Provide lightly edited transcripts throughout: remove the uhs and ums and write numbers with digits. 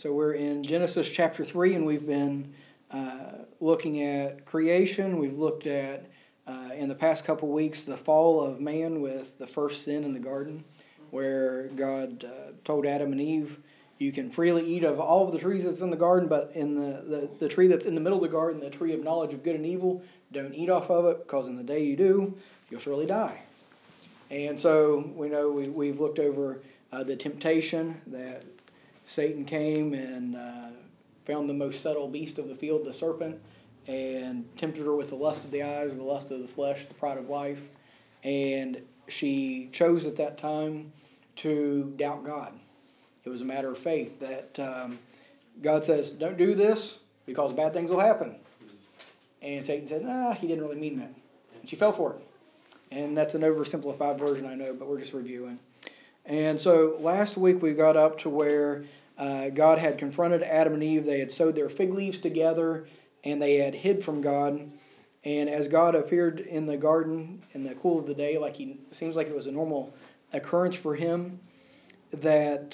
So we're in Genesis chapter 3, and we've been looking at creation. We've looked at, in the past couple weeks, the fall of man with the first sin in the garden, where God told Adam and Eve, you can freely eat of all of the trees that's in the garden, but in the tree that's in the middle of the garden, the tree of knowledge of good and evil, don't eat off of it, because in the day you do, you'll surely die. And so we know we've looked over the temptation that Satan came and found the most subtle beast of the field, the serpent, and tempted her with the lust of the eyes, the lust of the flesh, the pride of life. And she chose at that time to doubt God. It was a matter of faith that God says, don't do this because bad things will happen. And Satan said, he didn't really mean that. And she fell for it. And that's an oversimplified version, I know, but we're just reviewing. And so last week we got up to where God had confronted Adam and Eve. They had sewed their fig leaves together, and they had hid from God. And as God appeared in the garden in the cool of the day, it seems like it was a normal occurrence for him, that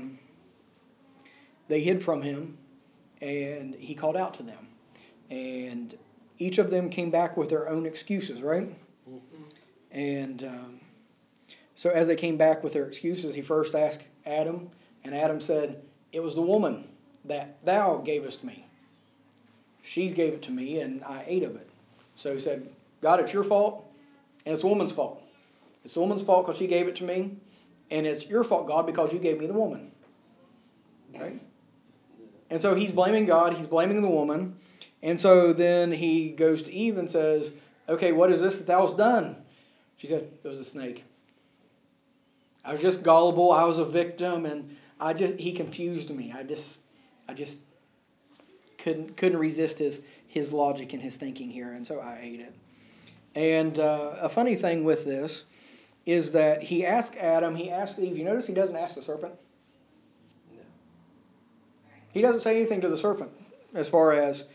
they hid from him, and he called out to them. And each of them came back with their own excuses, right? Mm-hmm. And so as they came back with their excuses, he first asked Adam, and Adam said, it was the woman that thou gavest me. She gave it to me, and I ate of it. So he said, God, it's your fault, and it's the woman's fault. It's the woman's fault because she gave it to me, and it's your fault, God, because you gave me the woman. Right? And so he's blaming God, he's blaming the woman, and so then he goes to Eve and says, okay, what is this that thou hast done? She said, it was a snake. I was just gullible, I was a victim, and he confused me. I just couldn't resist his logic and his thinking here, and so I ate it. And a funny thing with this is that he asked Adam, he asked Eve. You notice he doesn't ask the serpent? No. He doesn't say anything to the serpent as far as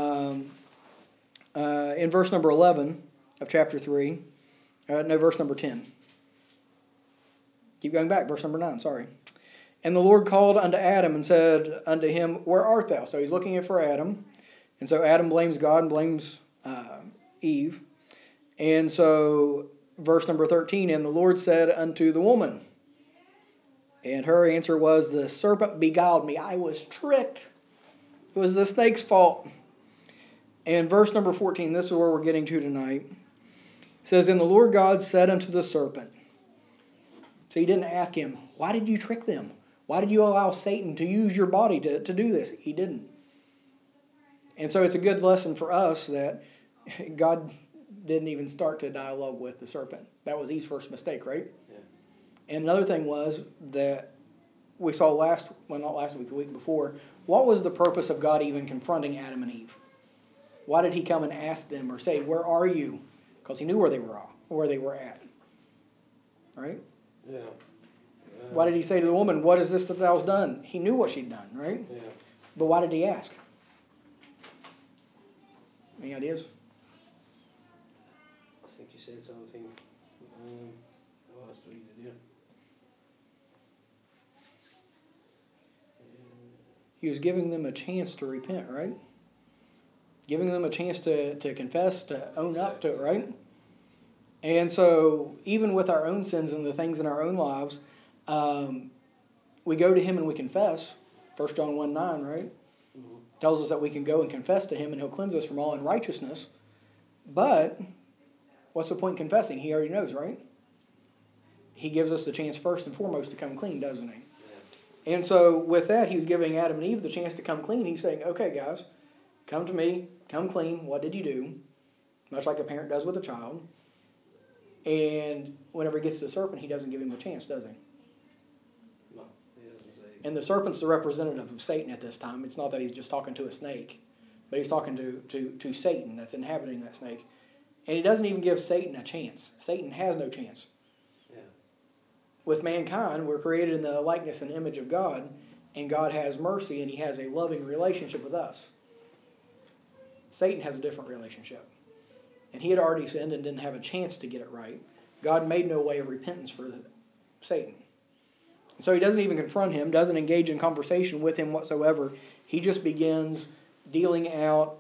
in verse number 11 of chapter 3. Verse number 10. Keep going back, verse number 9, sorry. And the Lord called unto Adam and said unto him, where art thou? So he's looking for Adam. And so Adam blames God and blames Eve. And so verse number 13, and the Lord said unto the woman, and her answer was, the serpent beguiled me. I was tricked. It was the snake's fault. And verse number 14, this is where we're getting to tonight. It says, and the Lord God said unto the serpent. So he didn't ask him, why did you trick them? Why did you allow Satan to use your body to do this? He didn't. And so it's a good lesson for us that God didn't even start to dialogue with the serpent. That was Eve's first mistake, right? Yeah. And another thing was that we saw not last week, the week before, what was the purpose of God even confronting Adam and Eve? Why did he come and ask them or say, where are you? Because he knew where they were at. Right? Yeah. Why did he say to the woman, what is this that thou hast done? He knew what she'd done, right? Yeah. But why did he ask? Any ideas? I think you said something. I'll have to read it, yeah. He was giving them a chance to repent, right? Giving them a chance to confess, to own up to it, right? And so even with our own sins and the things in our own lives, we go to him and we confess. 1 John 1:9, right? Mm-hmm. Tells us that we can go and confess to him and he'll cleanse us from all unrighteousness. But what's the point in confessing? He already knows, right? He gives us the chance first and foremost to come clean, doesn't he? Yeah. And so with that, he was giving Adam and Eve the chance to come clean. He's saying, okay, guys, come to me, come clean. What did you do? Much like a parent does with a child. And whenever he gets to the serpent, he doesn't give him a chance, does he? No, he doesn't say. And the serpent's the representative of Satan at this time. It's not that he's just talking to a snake, but he's talking to Satan that's inhabiting that snake. And he doesn't even give Satan a chance. Satan has no chance. Yeah. With mankind, we're created in the likeness and image of God, and God has mercy, and he has a loving relationship with us. Satan has a different relationship. And he had already sinned and didn't have a chance to get it right. God made no way of repentance for Satan. So he doesn't even confront him, doesn't engage in conversation with him whatsoever. He just begins dealing out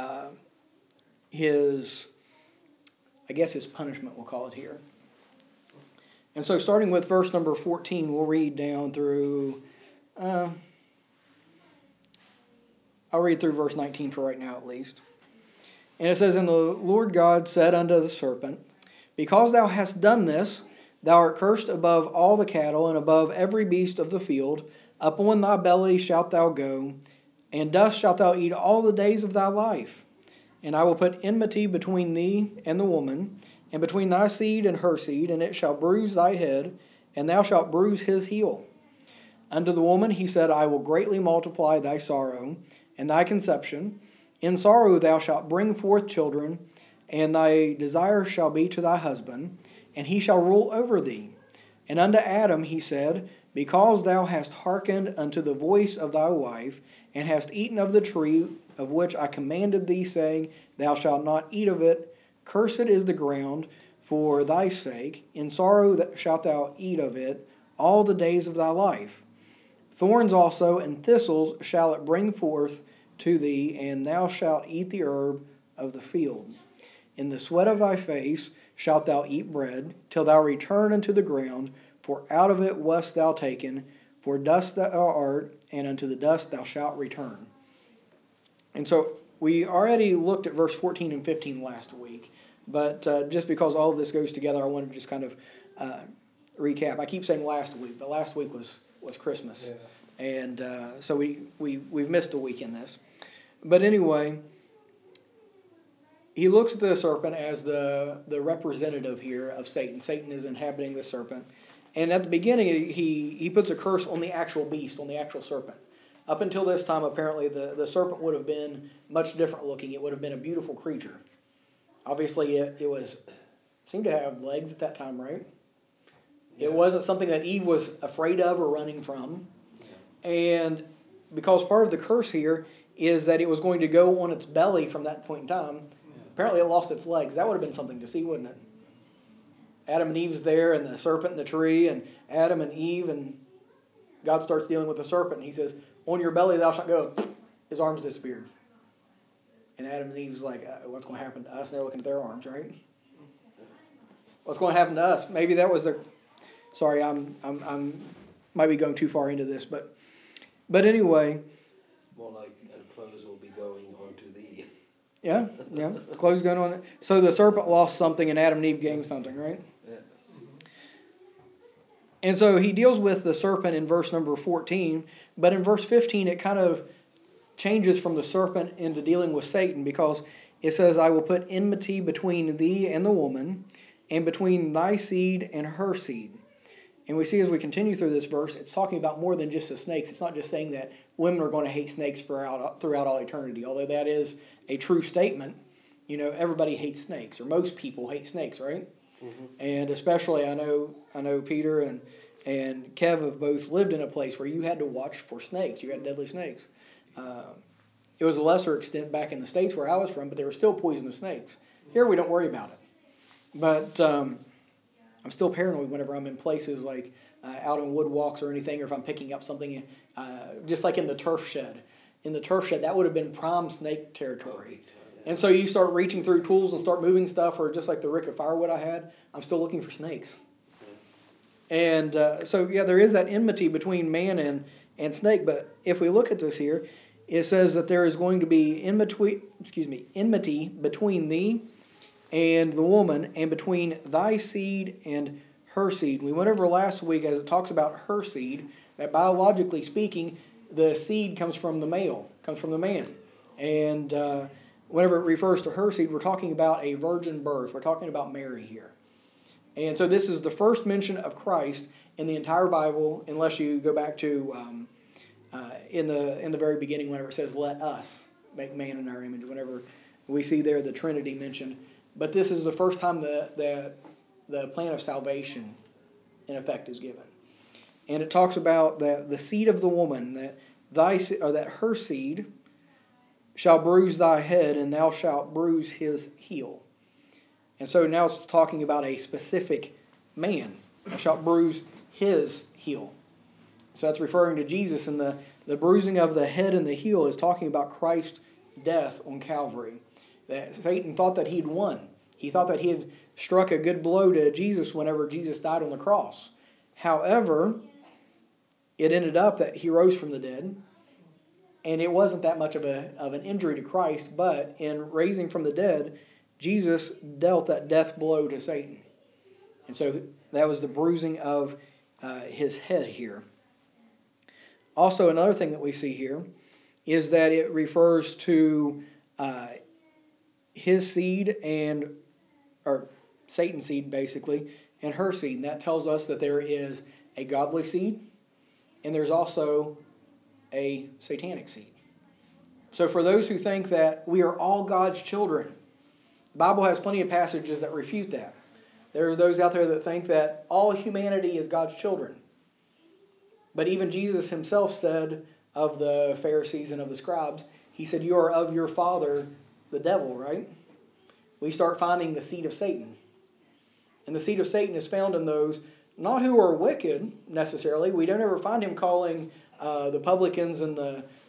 his punishment, we'll call it here. And so starting with verse number 14, we'll read down through, I'll read through verse 19 for right now at least. And it says, And the Lord God said unto the serpent, Because thou hast done this, thou art cursed above all the cattle, and above every beast of the field. Upon thy belly shalt thou go, and dust shalt thou eat all the days of thy life. And I will put enmity between thee and the woman, and between thy seed and her seed, and it shall bruise thy head, and thou shalt bruise his heel. Unto the woman he said, I will greatly multiply thy sorrow and thy conception. In sorrow thou shalt bring forth children, and thy desire shall be to thy husband, and he shall rule over thee. And unto Adam he said, Because thou hast hearkened unto the voice of thy wife, and hast eaten of the tree of which I commanded thee, saying, Thou shalt not eat of it, cursed is the ground for thy sake. In sorrow shalt thou eat of it all the days of thy life. Thorns also and thistles shall it bring forth to thee, and thou shalt eat the herb of the field. In the sweat of thy face shalt thou eat bread, till thou return unto the ground, for out of it wast thou taken, for dust thou art, and unto the dust thou shalt return. And so we already looked at verse 14 and 15 last week, but just because all of this goes together, I wanted to just kind of recap. I keep saying last week, but last week was Christmas, and so we've missed a week in this. But anyway, he looks at the serpent as the representative here of Satan. Satan is inhabiting the serpent. And at the beginning, he puts a curse on the actual beast, on the actual serpent. Up until this time, apparently, the serpent would have been much different looking. It would have been a beautiful creature. Obviously, it seemed to have legs at that time, right? Yeah. It wasn't something that Eve was afraid of or running from. Yeah. And because part of the curse here is that it was going to go on its belly from that point in time. Apparently it lost its legs. That would have been something to see, wouldn't it? Adam and Eve's there, and the serpent in the tree, and Adam and Eve, and God starts dealing with the serpent, and he says, On your belly thou shalt go. His arms disappeared. And Adam and Eve's like, what's going to happen to us? And they're looking at their arms, right? What's going to happen to us? Maybe that was their... Sorry, I'm might be going too far into this, but anyway... More like, and clothes will be going onto thee. Yeah, clothes going on. So the serpent lost something and Adam and Eve gained something, right? Yeah. And so he deals with the serpent in verse number 14, but in verse 15 it kind of changes from the serpent into dealing with Satan, because it says, I will put enmity between thee and the woman, and between thy seed and her seed. And we see as we continue through this verse, it's talking about more than just the snakes. It's not just saying that women are going to hate snakes throughout all eternity, although that is a true statement. You know, everybody hates snakes, or most people hate snakes, right? Mm-hmm. And especially I know Peter and Kev have both lived in a place where you had to watch for snakes. You had deadly snakes. It was a lesser extent back in the States where I was from, but there were still poisonous snakes. Here we don't worry about it. But I'm still paranoid whenever I'm in places like out on wood walks or anything, or if I'm picking up something, just like in the turf shed. In the turf shed, that would have been prime snake territory. And so you start reaching through tools and start moving stuff, or just like the rick of firewood I had, I'm still looking for snakes. And so there is that enmity between man and snake. But if we look at this here, it says that there is going to be enmity between thee and the woman, and between thy seed and her seed. We went over last week as it talks about her seed, that biologically speaking, the seed comes from the male, comes from the man. And whenever it refers to her seed, we're talking about a virgin birth. We're talking about Mary here. And so this is the first mention of Christ in the entire Bible, unless you go back to in the very beginning, whenever it says, let us make man in our image, whenever we see there the Trinity mentioned. But this is the first time the plan of salvation, in effect, is given. And it talks about that the seed of the woman, that her seed shall bruise thy head, and thou shalt bruise his heel. And so now it's talking about a specific man. Thou shalt bruise his heel. So that's referring to Jesus, and the bruising of the head and the heel is talking about Christ's death on Calvary. That Satan thought that he'd won. He thought that he had struck a good blow to Jesus whenever Jesus died on the cross. However, it ended up that he rose from the dead, and it wasn't that much of an injury to Christ, but in raising from the dead, Jesus dealt that death blow to Satan. And so that was the bruising of his head here. Also, another thing that we see here is that it refers to his seed or Satan's seed basically, and her seed. And that tells us that there is a godly seed, and there's also a satanic seed. So for those who think that we are all God's children, the Bible has plenty of passages that refute that. There are those out there that think that all humanity is God's children. But even Jesus himself said of the Pharisees and of the scribes, he said, you are of your father, the devil, right? We start finding the seed of Satan. And the seed of Satan is found in those, not who are wicked necessarily. We don't ever find him calling the publicans and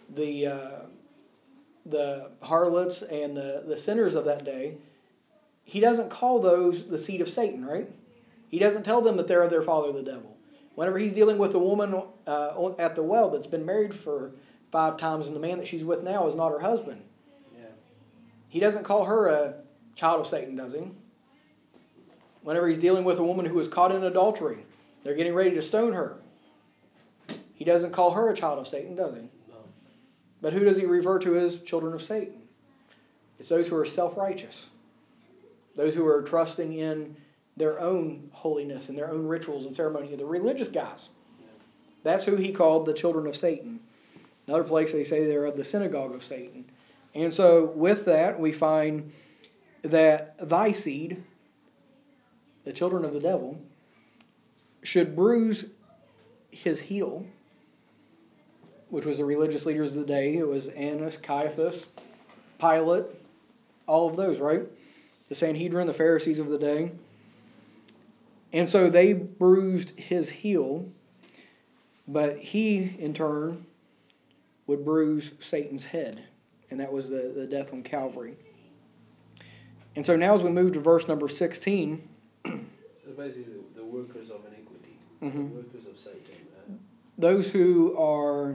the harlots and the sinners of that day. He doesn't call those the seed of Satan, right? He doesn't tell them that they're of their father, the devil. Whenever he's dealing with a woman at the well that's been married for 5 times and the man that she's with now is not her husband. Yeah. He doesn't call her a child of Satan, does he? Whenever he's dealing with a woman who was caught in adultery, they're getting ready to stone her. He doesn't call her a child of Satan, does he? No. But who does he refer to as children of Satan? It's those who are self-righteous. Those who are trusting in their own holiness and their own rituals and ceremony, the religious guys. That's who he called the children of Satan. Another place they say they're of the synagogue of Satan. And so with that we find that thy seed, the children of the devil, should bruise his heel, which was the religious leaders of the day. It was Annas, Caiaphas, Pilate, all of those, right? The Sanhedrin, the Pharisees of the day. And so they bruised his heel, but he, in turn, would bruise Satan's head. And that was the death on Calvary. And so now as we move to verse number 16. So basically the workers of iniquity, the workers of Satan. Those who are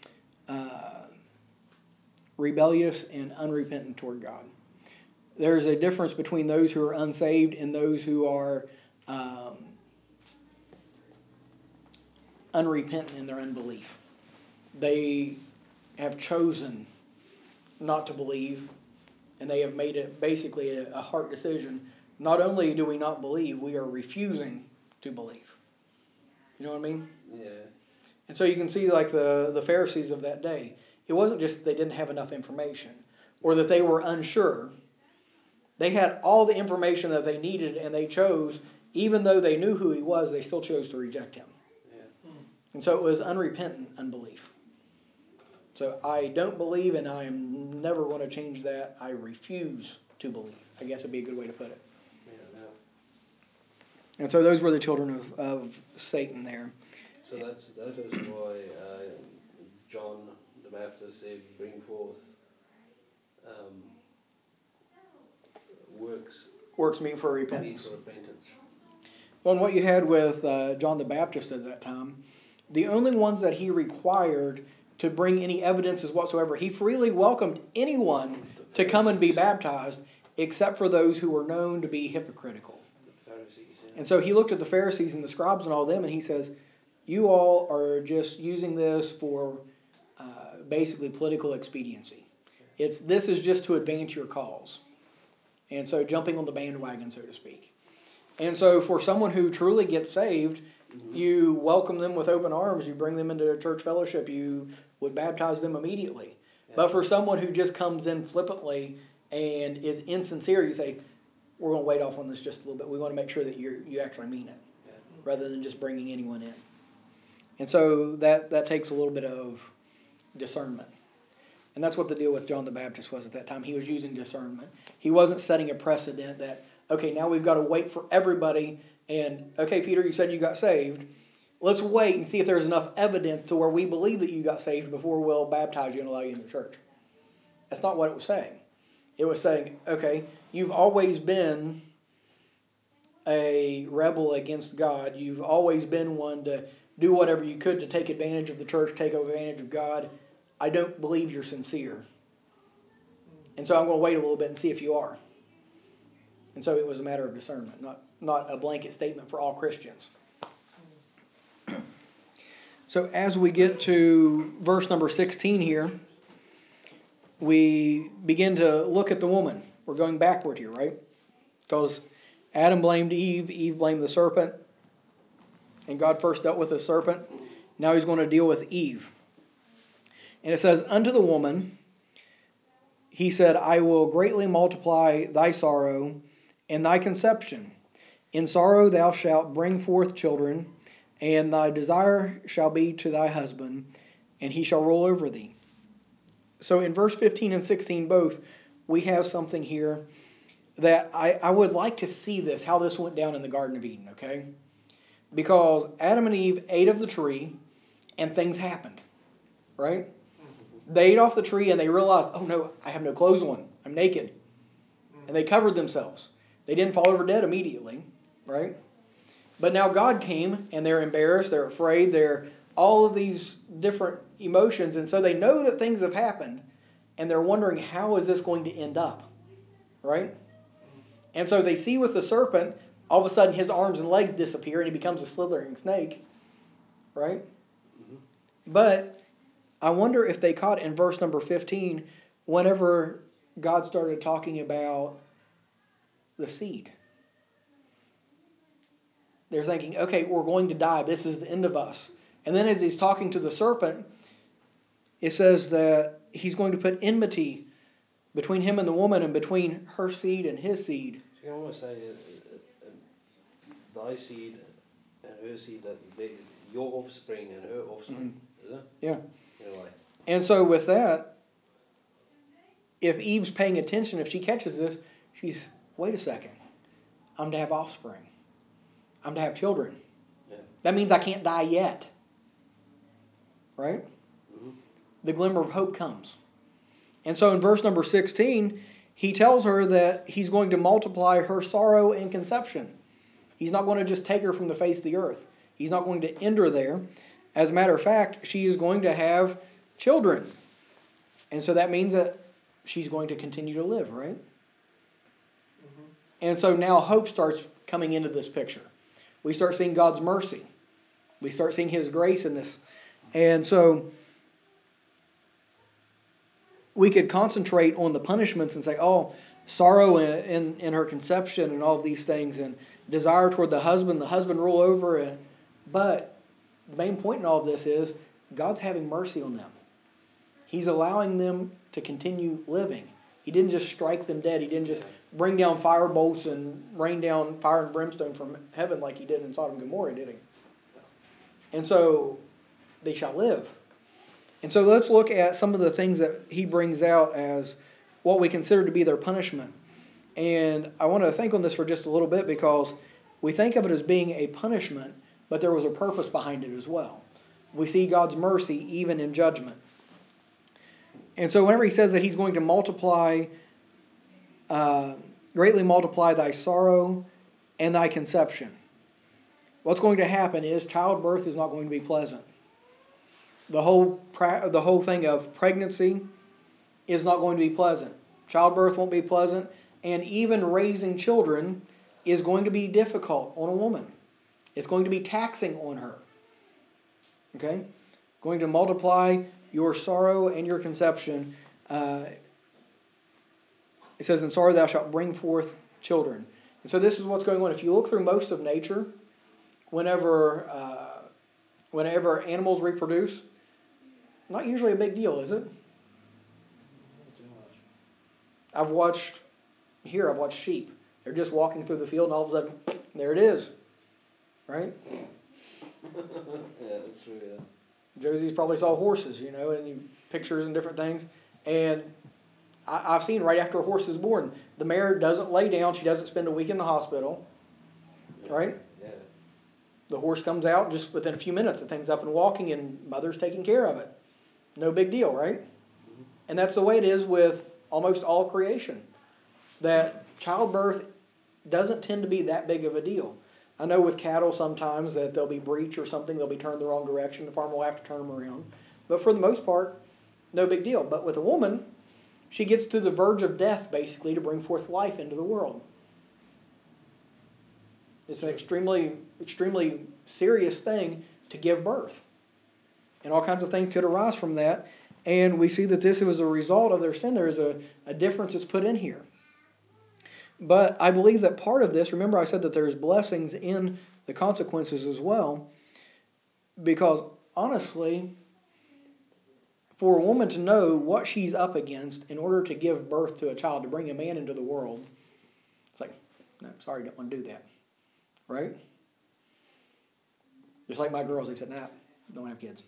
rebellious and unrepentant toward God. There's a difference between those who are unsaved and those who are unrepentant in their unbelief. They have chosen not to believe, and they have made it basically a heart decision. Not only do we not believe, we are refusing to believe. You know what I mean? Yeah. And so you can see like the Pharisees of that day. It wasn't just they didn't have enough information or that they were unsure. They had all the information that they needed, and they chose, even though they knew who he was, they still chose to reject him. Yeah. And so it was unrepentant unbelief. So I don't believe, and I am never going to change that. I refuse to believe. I guess would be a good way to put it. Yeah. And so those were the children of Satan there. So that is why John the Baptist said, bring forth works meet for repentance. Meet for repentance. Well, and what you had with John the Baptist at that time, the only ones that he required to bring any evidences whatsoever, he freely welcomed anyone to come and be baptized, except for those who were known to be hypocritical. The Pharisees, yeah. And so he looked at the Pharisees and the scribes and all them, and he says, you all are just using this for basically political expediency. This is just to advance your cause. And so jumping on the bandwagon, so to speak. And so for someone who truly gets saved, you welcome them with open arms. You bring them into a church fellowship. You would baptize them immediately. Yeah. But for someone who just comes in flippantly and is insincere, you say, we're going to wait off on this just a little bit. We want to make sure that you actually mean it, rather than just bringing anyone in. And so that takes a little bit of discernment. And that's what the deal with John the Baptist was at that time. He was using discernment. He wasn't setting a precedent that, okay, now we've got to wait for everybody. And, okay, Peter, you said you got saved. Let's wait and see if there's enough evidence to where we believe that you got saved before we'll baptize you and allow you in the church. That's not what it was saying. It was saying, okay, you've always been a rebel against God. You've always been one to do whatever you could to take advantage of the church, take advantage of God. I don't believe you're sincere. And so I'm going to wait a little bit and see if you are. And so it was a matter of discernment, not a blanket statement for all Christians. So as we get to verse number 16 here, we begin to look at the woman. We're going backward here, right? Because Adam blamed Eve, Eve blamed the serpent, and God first dealt with the serpent. Now he's going to deal with Eve. And it says, unto the woman, he said, I will greatly multiply thy sorrow and thy conception. In sorrow thou shalt bring forth children, and thy desire shall be to thy husband, and he shall rule over thee. So in verse 15 and 16 both, we have something here that I would like to see this, how this went down in the Garden of Eden, okay? Because Adam and Eve ate of the tree, and things happened, right? They ate off the tree, and they realized, oh no, I have no clothes on. I'm naked. And they covered themselves. They didn't fall over dead immediately, right? But now God came, and they're embarrassed, they're afraid, they're all of these different emotions, and so they know that things have happened, and they're wondering, how is this going to end up, right? And so they see with the serpent, all of a sudden his arms and legs disappear, and he becomes a slithering snake, right? Mm-hmm. But I wonder if they caught in verse number 15, whenever God started talking about the seed. They're thinking, okay, we're going to die. This is the end of us. And then as he's talking to the serpent, it says that he's going to put enmity between him and the woman and between her seed and his seed. So you almost say thy seed and her seed, that your offspring and her offspring, is it? Yeah. In a way. And so with that, if Eve's paying attention, if she catches this, she's, wait a second, I'm to have offspring. I'm to have children. Yeah. That means I can't die yet. Right? Mm-hmm. The glimmer of hope comes. And so in verse number 16, he tells her that he's going to multiply her sorrow and conception. He's not going to just take her from the face of the earth. He's not going to end her there. As a matter of fact, she is going to have children. And so that means that she's going to continue to live, right? Mm-hmm. And so now hope starts coming into this picture. We start seeing God's mercy. We start seeing His grace in this. And so we could concentrate on the punishments and say, oh, sorrow in her conception and all of these things, and desire toward the husband rule over it. But the main point in all of this is God's having mercy on them. He's allowing them to continue living. He didn't just strike them dead. He didn't just bring down fire bolts and rain down fire and brimstone from heaven like He did in Sodom and Gomorrah, did He? And so they shall live. And so let's look at some of the things that he brings out as what we consider to be their punishment. And I want to think on this for just a little bit, because we think of it as being a punishment, but there was a purpose behind it as well. We see God's mercy even in judgment. And so whenever he says that he's going to greatly multiply thy sorrow and thy conception, what's going to happen is childbirth is not going to be pleasant. The whole thing of pregnancy is not going to be pleasant. Childbirth won't be pleasant. And even raising children is going to be difficult on a woman. It's going to be taxing on her. Okay? Going to multiply your sorrow and your conception. It says, in sorrow thou shalt bring forth children. And so this is what's going on. If you look through most of nature, whenever animals reproduce, not usually a big deal, is it? Not too much. I've watched sheep. They're just walking through the field, and all of a sudden, there it is. Right? Yeah, that's true, yeah. Josie's probably saw horses, and pictures and different things. And I've seen right after a horse is born, the mare doesn't lay down. She doesn't spend a week in the hospital. Yeah. Right? Yeah. The horse comes out, just within a few minutes, the thing's up and walking, and mother's taking care of it. No big deal, right? And that's the way it is with almost all creation. That childbirth doesn't tend to be that big of a deal. I know with cattle sometimes that there'll be breech or something, they'll be turned the wrong direction, the farmer will have to turn them around. But for the most part, no big deal. But with a woman, she gets to the verge of death, basically, to bring forth life into the world. It's an extremely, extremely serious thing to give birth. And all kinds of things could arise from that. And we see that this was a result of their sin. There is a difference that's put in here. But I believe that part of this, remember I said that there's blessings in the consequences as well. Because honestly, for a woman to know what she's up against in order to give birth to a child, to bring a man into the world, it's like, no, sorry, don't want to do that. Right? Just like my girls, they said, nah, don't have kids.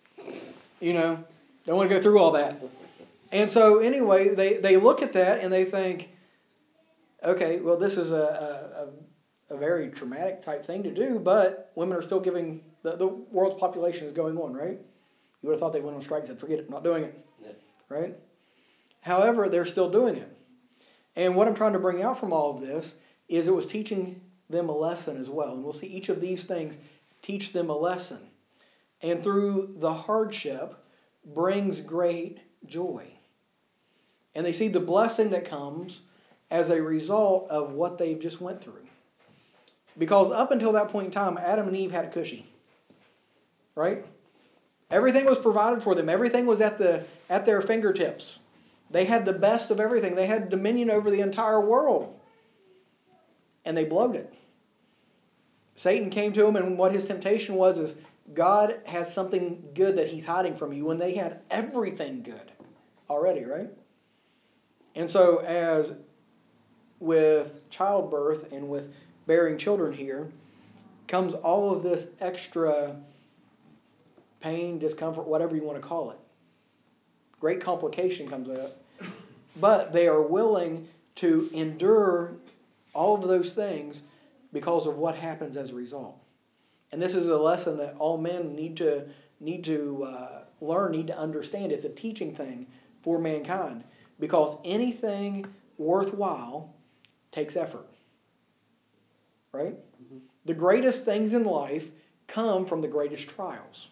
Don't want to go through all that. And so anyway, they look at that and they think, okay, well, this is a very traumatic type thing to do, but women are still giving, the world's population is going on, right? You would have thought they went on strike and said, forget it, I'm not doing it. Yeah. Right? However, they're still doing it. And what I'm trying to bring out from all of this is it was teaching them a lesson as well. And we'll see each of these things teach them a lesson. And through the hardship brings great joy. And they see the blessing that comes as a result of what they've just went through. Because up until that point in time, Adam and Eve had it cushy. Right? Everything was provided for them. Everything was at their fingertips. They had the best of everything. They had dominion over the entire world. And they blowed it. Satan came to them, and what his temptation was is, God has something good that he's hiding from you, when they had everything good already, right? And so as with childbirth and with bearing children here, comes all of this extra pain, discomfort, whatever you want to call it. Great complication comes up. But they are willing to endure all of those things because of what happens as a result. And this is a lesson that all men need to learn, need to understand. It's a teaching thing for mankind. Because anything worthwhile takes effort. Right? Mm-hmm. The greatest things in life come from the greatest trials.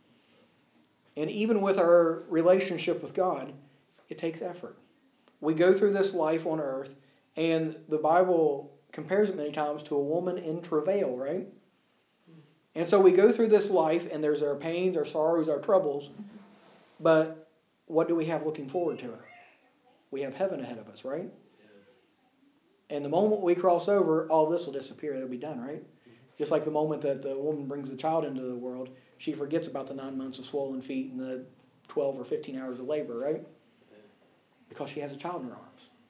And even with our relationship with God, it takes effort. We go through this life on earth, and the Bible compares it many times to a woman in travail, right? And so we go through this life, and there's our pains, our sorrows, our troubles, but what do we have looking forward to it? We have heaven ahead of us, right? And the moment we cross over, all this will disappear. It'll be done, right? Just like the moment that the woman brings the child into the world, she forgets about the 9 months of swollen feet and the 12 or 15 hours of labor, right? Because she has a child in her arms.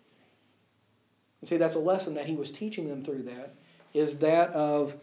And see, that's a lesson that he was teaching them through that, is that of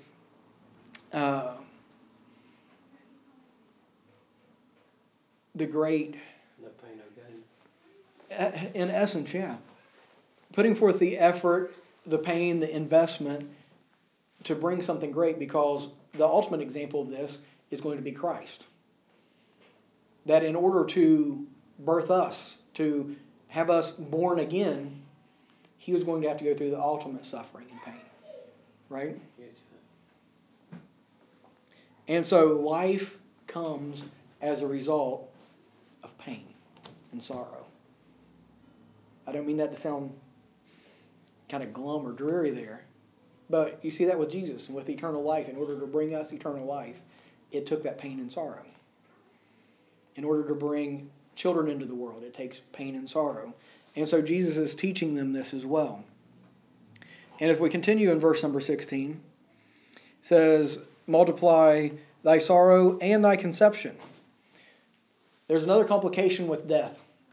the great... No pain, no gain. In essence, yeah. Putting forth the effort, the pain, the investment to bring something great, because the ultimate example of this is going to be Christ. That in order to birth us, to have us born again, he was going to have to go through the ultimate suffering and pain. Right? Yes. And so life comes as a result of pain and sorrow. I don't mean that to sound kind of glum or dreary there. But you see that with Jesus and with eternal life. In order to bring us eternal life, it took that pain and sorrow. In order to bring children into the world, it takes pain and sorrow. And so Jesus is teaching them this as well. And if we continue in verse number 16, it says, multiply thy sorrow and thy conception. There's another complication with death.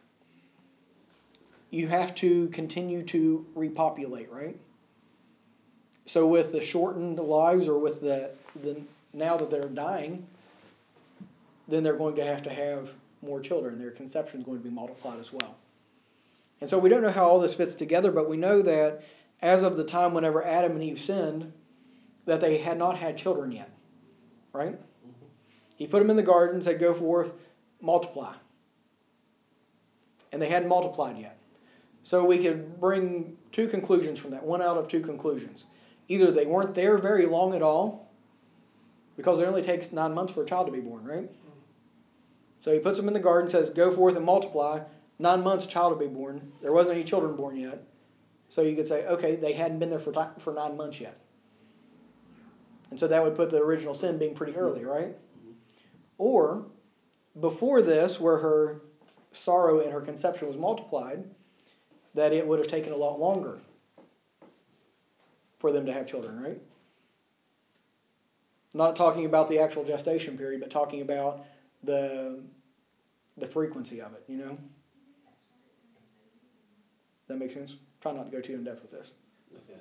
You have to continue to repopulate, right? So with the shortened lives, or with the now that they're dying, then they're going to have more children. Their conception is going to be multiplied as well. And so we don't know how all this fits together, but we know that as of the time whenever Adam and Eve sinned, that they had not had children yet. right? Mm-hmm. He put them in the garden, said, go forth, multiply. And they hadn't multiplied yet. So we could bring two conclusions from that, one out of two conclusions. Either they weren't there very long at all, because it only takes 9 months for a child to be born, right? So he puts them in the garden, says, go forth and multiply. 9 months, a child will be born. There wasn't any children born yet. So you could say, okay, they hadn't been there for 9 months yet. And so that would put the original sin being pretty early, right? Mm-hmm. Or before this, where her sorrow and her conception was multiplied, that it would have taken a lot longer for them to have children, right? Not talking about the actual gestation period, but talking about the frequency of it, you know? That makes sense? Try not to go too in depth with this. Okay.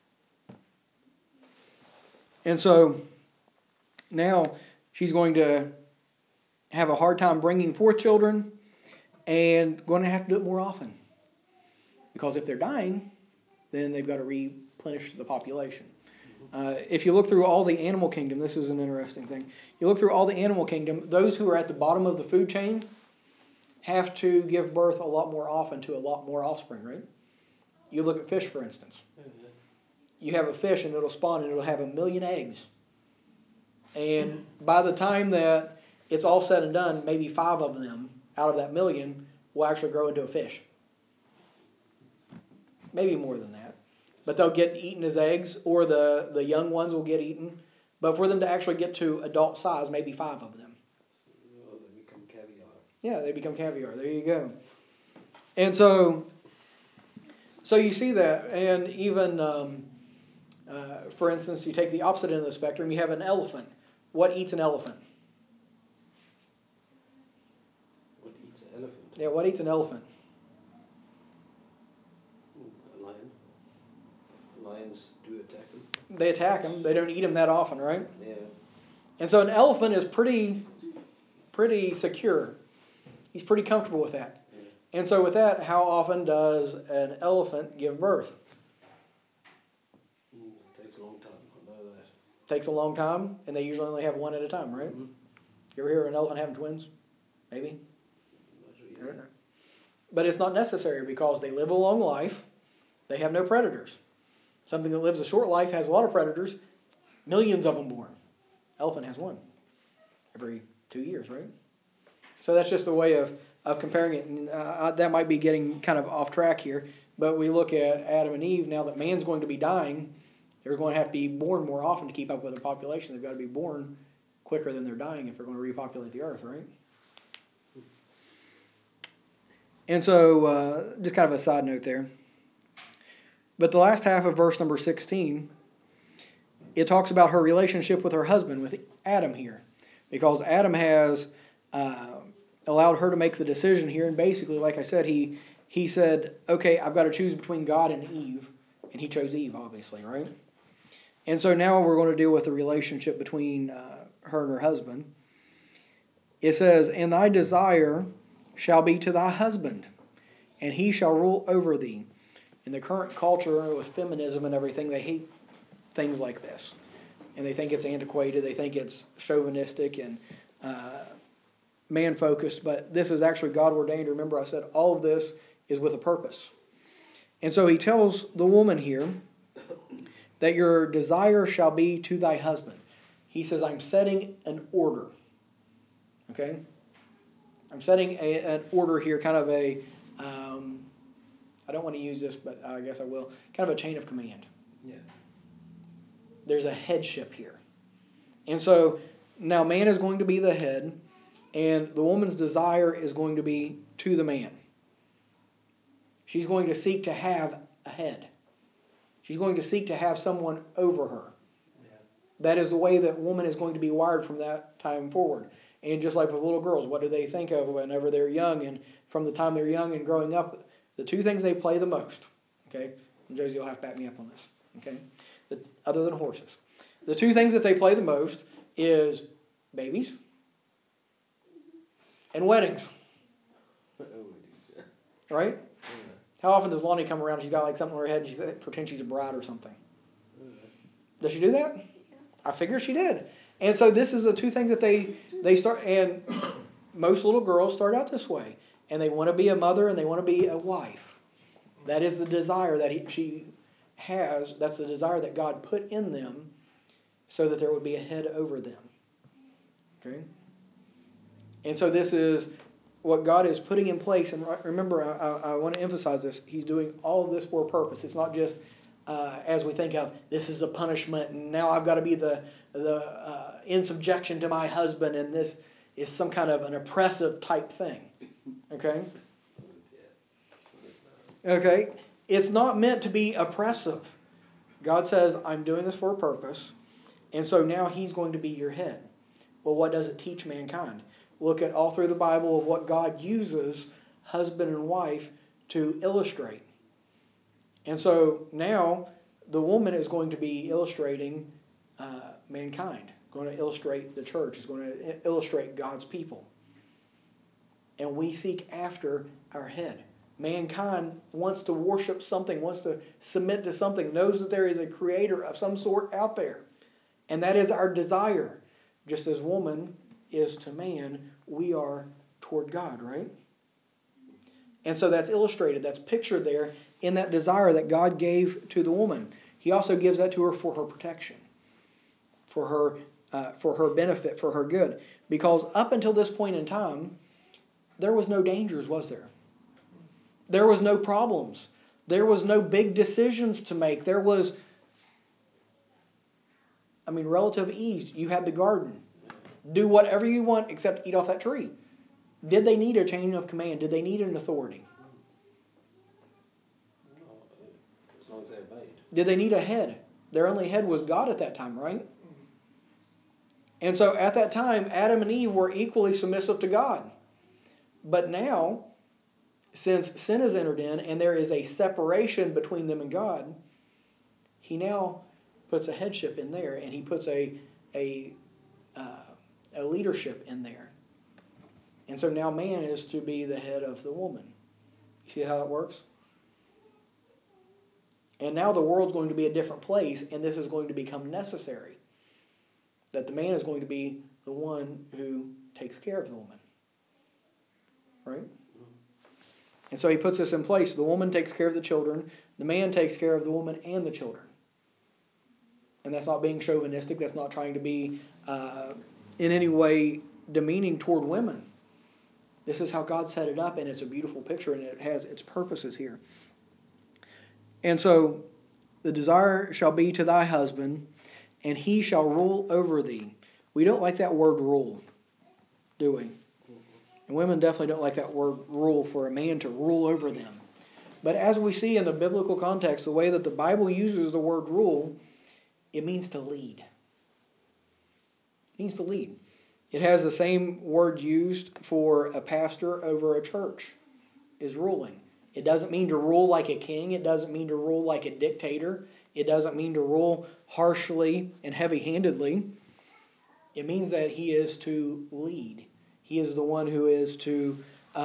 And so now she's going to have a hard time bringing forth children and going to have to do it more often. Because if they're dying, then they've got to replenish the population. If you look through all the animal kingdom, this is an interesting thing. You look through all the animal kingdom, those who are at the bottom of the food chain have to give birth a lot more often to a lot more offspring, right? You look at fish, for instance. Mm-hmm. You have a fish and it'll spawn and it'll have 1 million eggs. And by the time that it's all said and done, maybe 5 of them out of that 1 million will actually grow into a fish. Maybe more than that. But they'll get eaten as eggs, or the young ones will get eaten. But for them to actually get to adult size, maybe 5 of them. So they become caviar. Yeah, they become caviar. There you go. And so you see that. And even, for instance, you take the opposite end of the spectrum. You have an elephant. What eats an elephant? What eats an elephant? Yeah, what eats an elephant? A lion. Lions do attack them. They attack them. They don't eat them that often, right? Yeah. And so an elephant is pretty secure. He's pretty comfortable with that. Yeah. And so with that, how often does an elephant give birth? It takes a long time. I know that. Takes a long time, and they usually only have one at a time, right? Mm-hmm. You ever hear of an elephant having twins? Maybe? Not really. I don't know. But it's not necessary because they live a long life. They have no predators. Something that lives a short life has a lot of predators. Millions of them born. Elephant has one every 2 years, right? So that's just a way of comparing it. And that might be getting kind of off track here. But we look at Adam and Eve. Now that man's going to be dying, they're going to have to be born more often to keep up with the population. They've got to be born quicker than they're dying if they're going to repopulate the earth, right? And so, just kind of a side note there. But the last half of verse number 16, it talks about her relationship with her husband, with Adam here. Because Adam has allowed her to make the decision here. And basically, like I said, he said, okay, I've got to choose between God and Eve. And he chose Eve, obviously, right? And so now we're going to deal with the relationship between her and her husband. It says, and thy desire shall be to thy husband, and he shall rule over thee. In the current culture with feminism and everything, they hate things like this. And they think it's antiquated, they think it's chauvinistic and man-focused, but this is actually God-ordained. Remember, I said all of this is with a purpose. And so he tells the woman here that your desire shall be to thy husband. He says, I'm setting an order. Okay? I'm setting an order here, kind of a, I don't want to use this, but I guess I will, kind of a chain of command. Yeah. There's a headship here. And so now man is going to be the head, and the woman's desire is going to be to the man. She's going to seek to have a head. She's going to seek to have someone over her. Yeah. That is the way that woman is going to be wired from that time forward. And just like with little girls, what do they think of whenever they're young? And from the time they're young and growing up, the two things they play the most, okay? And Josie will have to back me up on this, okay? Other than horses. The two things that they play the most is babies and weddings. Right? Yeah. How often does Lonnie come around and she's got like something on her head and she pretends she's a bride or something? Does she do that? I figure she did. And so this is the two things that they start, and most little girls start out this way. And they want to be a mother and they want to be a wife. That is the desire that she has. That's the desire that God put in them so that there would be a head over them. Okay? And so this is what God is putting in place. And remember, I want to emphasize this. He's doing all of this for a purpose. It's not just as we think of, this is a punishment and now I've got to be the in subjection to my husband, and this is some kind of an oppressive type thing. Okay? Okay? It's not meant to be oppressive. God says, I'm doing this for a purpose, and so now He's going to be your head. Well, what does it teach mankind? Look at all through the Bible of what God uses husband and wife to illustrate. And so now the woman is going to be illustrating mankind, going to illustrate the church, is going to illustrate God's people. And we seek after our head. Mankind wants to worship something, wants to submit to something, knows that there is a creator of some sort out there. And that is our desire. Just as woman is to man, we are toward God, right? And so that's illustrated, that's pictured there in that desire that God gave to the woman. He also gives that to her for her protection, for her benefit, for her good. Because up until this point in time, there was no dangers, was there? There was no problems. There was no big decisions to make. There was, relative ease. You had the garden. Do whatever you want except eat off that tree. Did they need a chain of command? Did they need an authority? As long as they obeyed. Did they need a head? Their only head was God at that time, right? And so at that time, Adam and Eve were equally submissive to God. But now, since sin has entered in and there is a separation between them and God, He now puts a headship in there, and He puts a leadership in there. And so now man is to be the head of the woman. You see how that works? And now the world's going to be a different place, and this is going to become necessary. That the man is going to be the one who takes care of the woman. Right? And so He puts this in place. The woman takes care of the children. The man takes care of the woman and the children. And that's not being chauvinistic. That's not trying to be in any way demeaning toward women. This is how God set it up, and it's a beautiful picture, and it has its purposes here. And so, the desire shall be to thy husband, and he shall rule over thee. We don't like that word rule, do we? And women definitely don't like that word rule, for a man to rule over them. But as we see in the biblical context, the way that the Bible uses the word rule, it means to lead. It means to lead. It has the same word used for a pastor over a church, is ruling. It doesn't mean to rule like a king. It doesn't mean to rule like a dictator. It doesn't mean to rule harshly and heavy-handedly. It means that he is to lead. He is the one who is to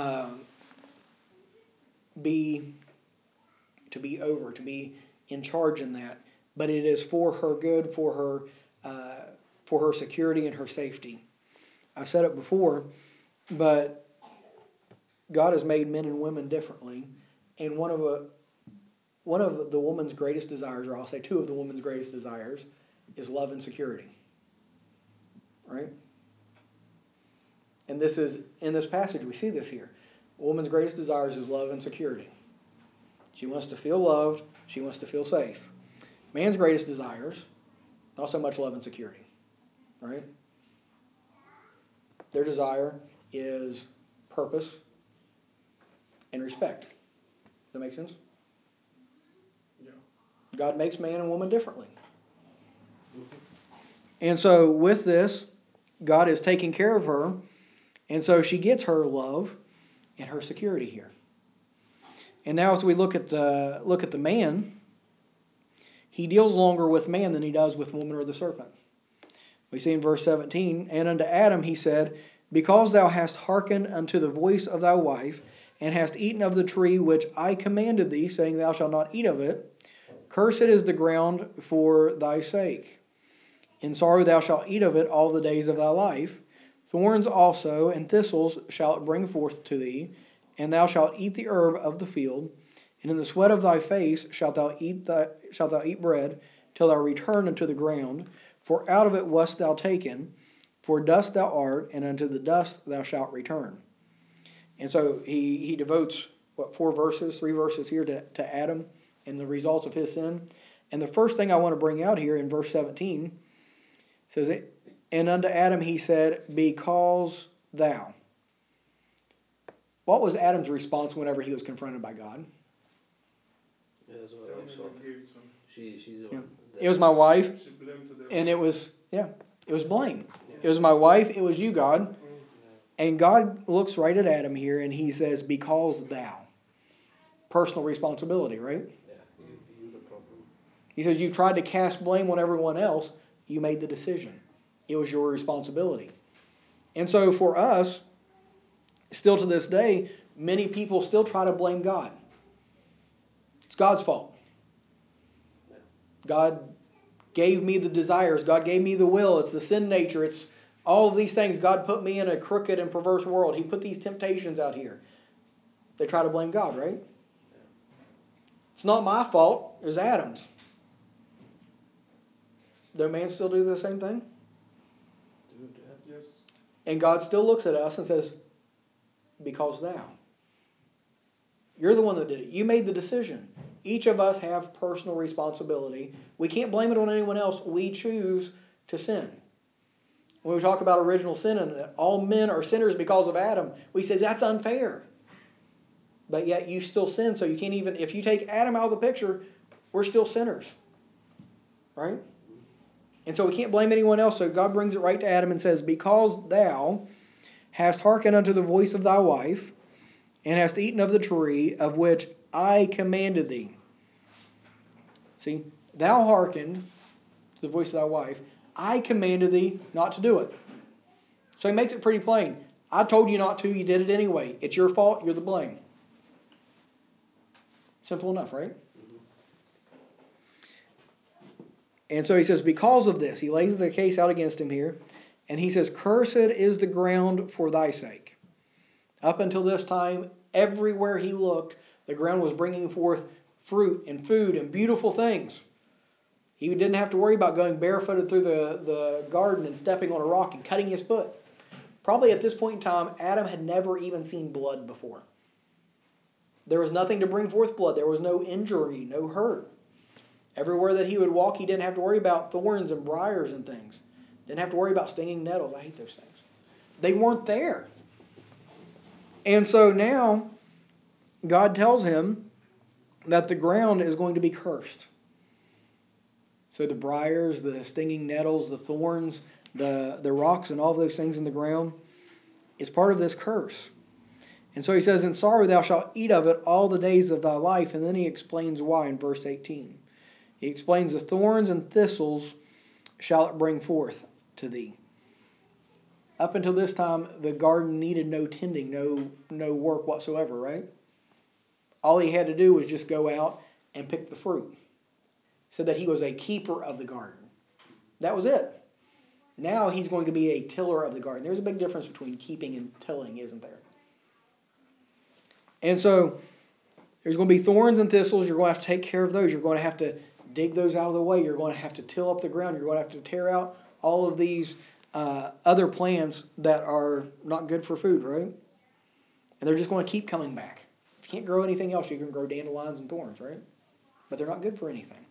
be over, to be in charge in that. But it is for her good, for her security and her safety. I've said it before, but God has made men and women differently, and one of the woman's greatest desires, or I'll say two of the woman's greatest desires, is love and security. Right? And this is, in this passage, we see this here. A woman's greatest desires is love and security. She wants to feel loved. She wants to feel safe. Man's greatest desires, not so much love and security. Right? Their desire is purpose and respect. Does that make sense? Yeah. God makes man and woman differently. And so with this, God is taking care of her, and so she gets her love and her security here. And now as we look at the man, he deals longer with man than he does with woman or the serpent. We see in verse 17, and unto Adam he said, because thou hast hearkened unto the voice of thy wife, and hast eaten of the tree which I commanded thee, saying thou shalt not eat of it, cursed is the ground for thy sake. In sorrow thou shalt eat of it all the days of thy life. Thorns also and thistles shall it bring forth to thee, and thou shalt eat the herb of the field. And in the sweat of thy face shalt thou eat bread, till thou return unto the ground. For out of it wast thou taken, for dust thou art, and unto the dust thou shalt return. And so he devotes, 3 verses here to Adam and the results of his sin. And the first thing I want to bring out here in verse 17 says, and unto Adam he said, because thou. What was Adam's response whenever he was confronted by God? She's the one. It was my wife, and it was blame. It was my wife, it was you, God. And God looks right at Adam here and he says, because thou. Personal responsibility, right? Yeah, you the problem. He says, you've tried to cast blame on everyone else. You made the decision. It was your responsibility. And so for us, still to this day, many people still try to blame God. It's God's fault. God gave me the desires. God gave me the will. It's the sin nature. It's all of these things. God put me in a crooked and perverse world. He put these temptations out here. They try to blame God, right? It's not my fault. It was Adam's. Does man still do the same thing? Yes. And God still looks at us and says, because thou. You're the one that did it. You made the decision. Each of us have personal responsibility. We can't blame it on anyone else. We choose to sin. When we talk about original sin and that all men are sinners because of Adam, we say that's unfair. But yet you still sin, so you can't even, if you take Adam out of the picture, we're still sinners. Right? And so we can't blame anyone else. So God brings it right to Adam and says, because thou hast hearkened unto the voice of thy wife, and hast eaten of the tree of which I commanded thee. See, thou hearkened to the voice of thy wife. I commanded thee not to do it. So he makes it pretty plain. I told you not to, you did it anyway. It's your fault, you're the blame. Simple enough, right? And so he says, because of this, he lays the case out against him here. And he says, cursed is the ground for thy sake. Up until this time, everywhere he looked, the ground was bringing forth fruit and food and beautiful things. He didn't have to worry about going barefooted through the garden and stepping on a rock and cutting his foot. Probably at this point in time, Adam had never even seen blood before. There was nothing to bring forth blood. There was no injury, no hurt. Everywhere that he would walk, he didn't have to worry about thorns and briars and things. Didn't have to worry about stinging nettles. I hate those things. They weren't there. And so now, God tells him that the ground is going to be cursed. So the briars, the stinging nettles, the thorns, the rocks, and all those things in the ground is part of this curse. And so he says, in sorrow thou shalt eat of it all the days of thy life. And then he explains why in verse 18. He explains the thorns and thistles shall it bring forth to thee. Up until this time, the garden needed no tending, no work whatsoever, right? All he had to do was just go out and pick the fruit. He said that he was a keeper of the garden. That was it. Now he's going to be a tiller of the garden. There's a big difference between keeping and tilling, isn't there? And so there's going to be thorns and thistles. You're going to have to take care of those. You're going to have to dig those out of the way. You're going to have to till up the ground. You're going to have to tear out all of these other plants that are not good for food, right? And they're just going to keep coming back. If you can't grow anything else, you can grow dandelions and thorns, right? But they're not good for anything.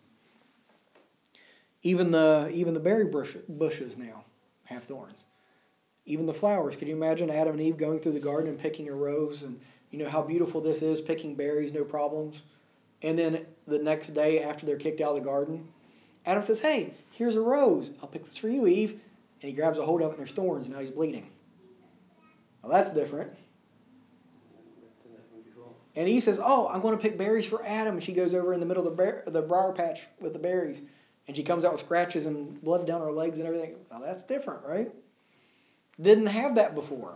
Even the berry bushes now have thorns. Even the flowers. Could you imagine Adam and Eve going through the garden and picking a rose and you know how beautiful this is, picking berries, no problems. And then the next day after they're kicked out of the garden, Adam says, hey, here's a rose. I'll pick this for you, Eve. And he grabs a hold of it and there's thorns and now he's bleeding. Well, that's different. And Eve says, oh, I'm going to pick berries for Adam. And she goes over in the middle of the briar patch with the berries. And she comes out with scratches and blood down her legs and everything. Well, that's different, right? Didn't have that before.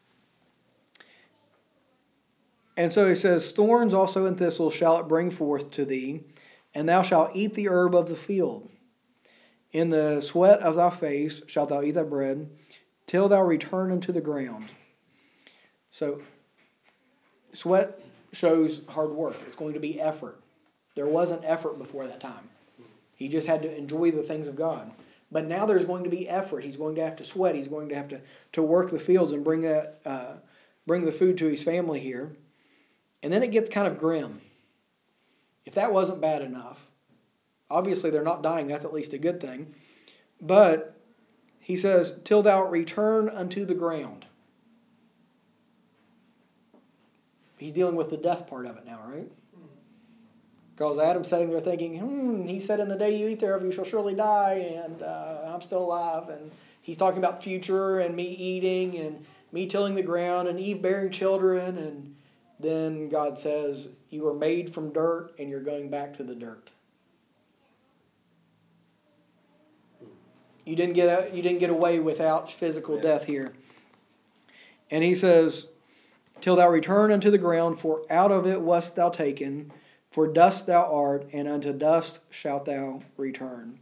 And so he says, thorns also and thistles shall it bring forth to thee, and thou shalt eat the herb of the field. In the sweat of thy face shalt thou eat thy bread, till thou return unto the ground. So, sweat shows hard work. It's going to be effort. There wasn't effort before that time. He just had to enjoy the things of God. But now there's going to be effort. He's going to have to sweat. He's going to have to work the fields and bring the food to his family here. And then it gets kind of grim. If that wasn't bad enough, obviously they're not dying. That's at least a good thing. But he says, till thou return unto the ground. He's dealing with the death part of it now, right? Because Adam's sitting there thinking, he said, in the day you eat thereof, you shall surely die, and I'm still alive. And he's talking about future and me eating and me tilling the ground and Eve bearing children. And then God says, you were made from dirt and you're going back to the dirt. You didn't get away without physical death here. And he says, till thou return unto the ground, for out of it wast thou taken, for dust thou art, and unto dust shalt thou return.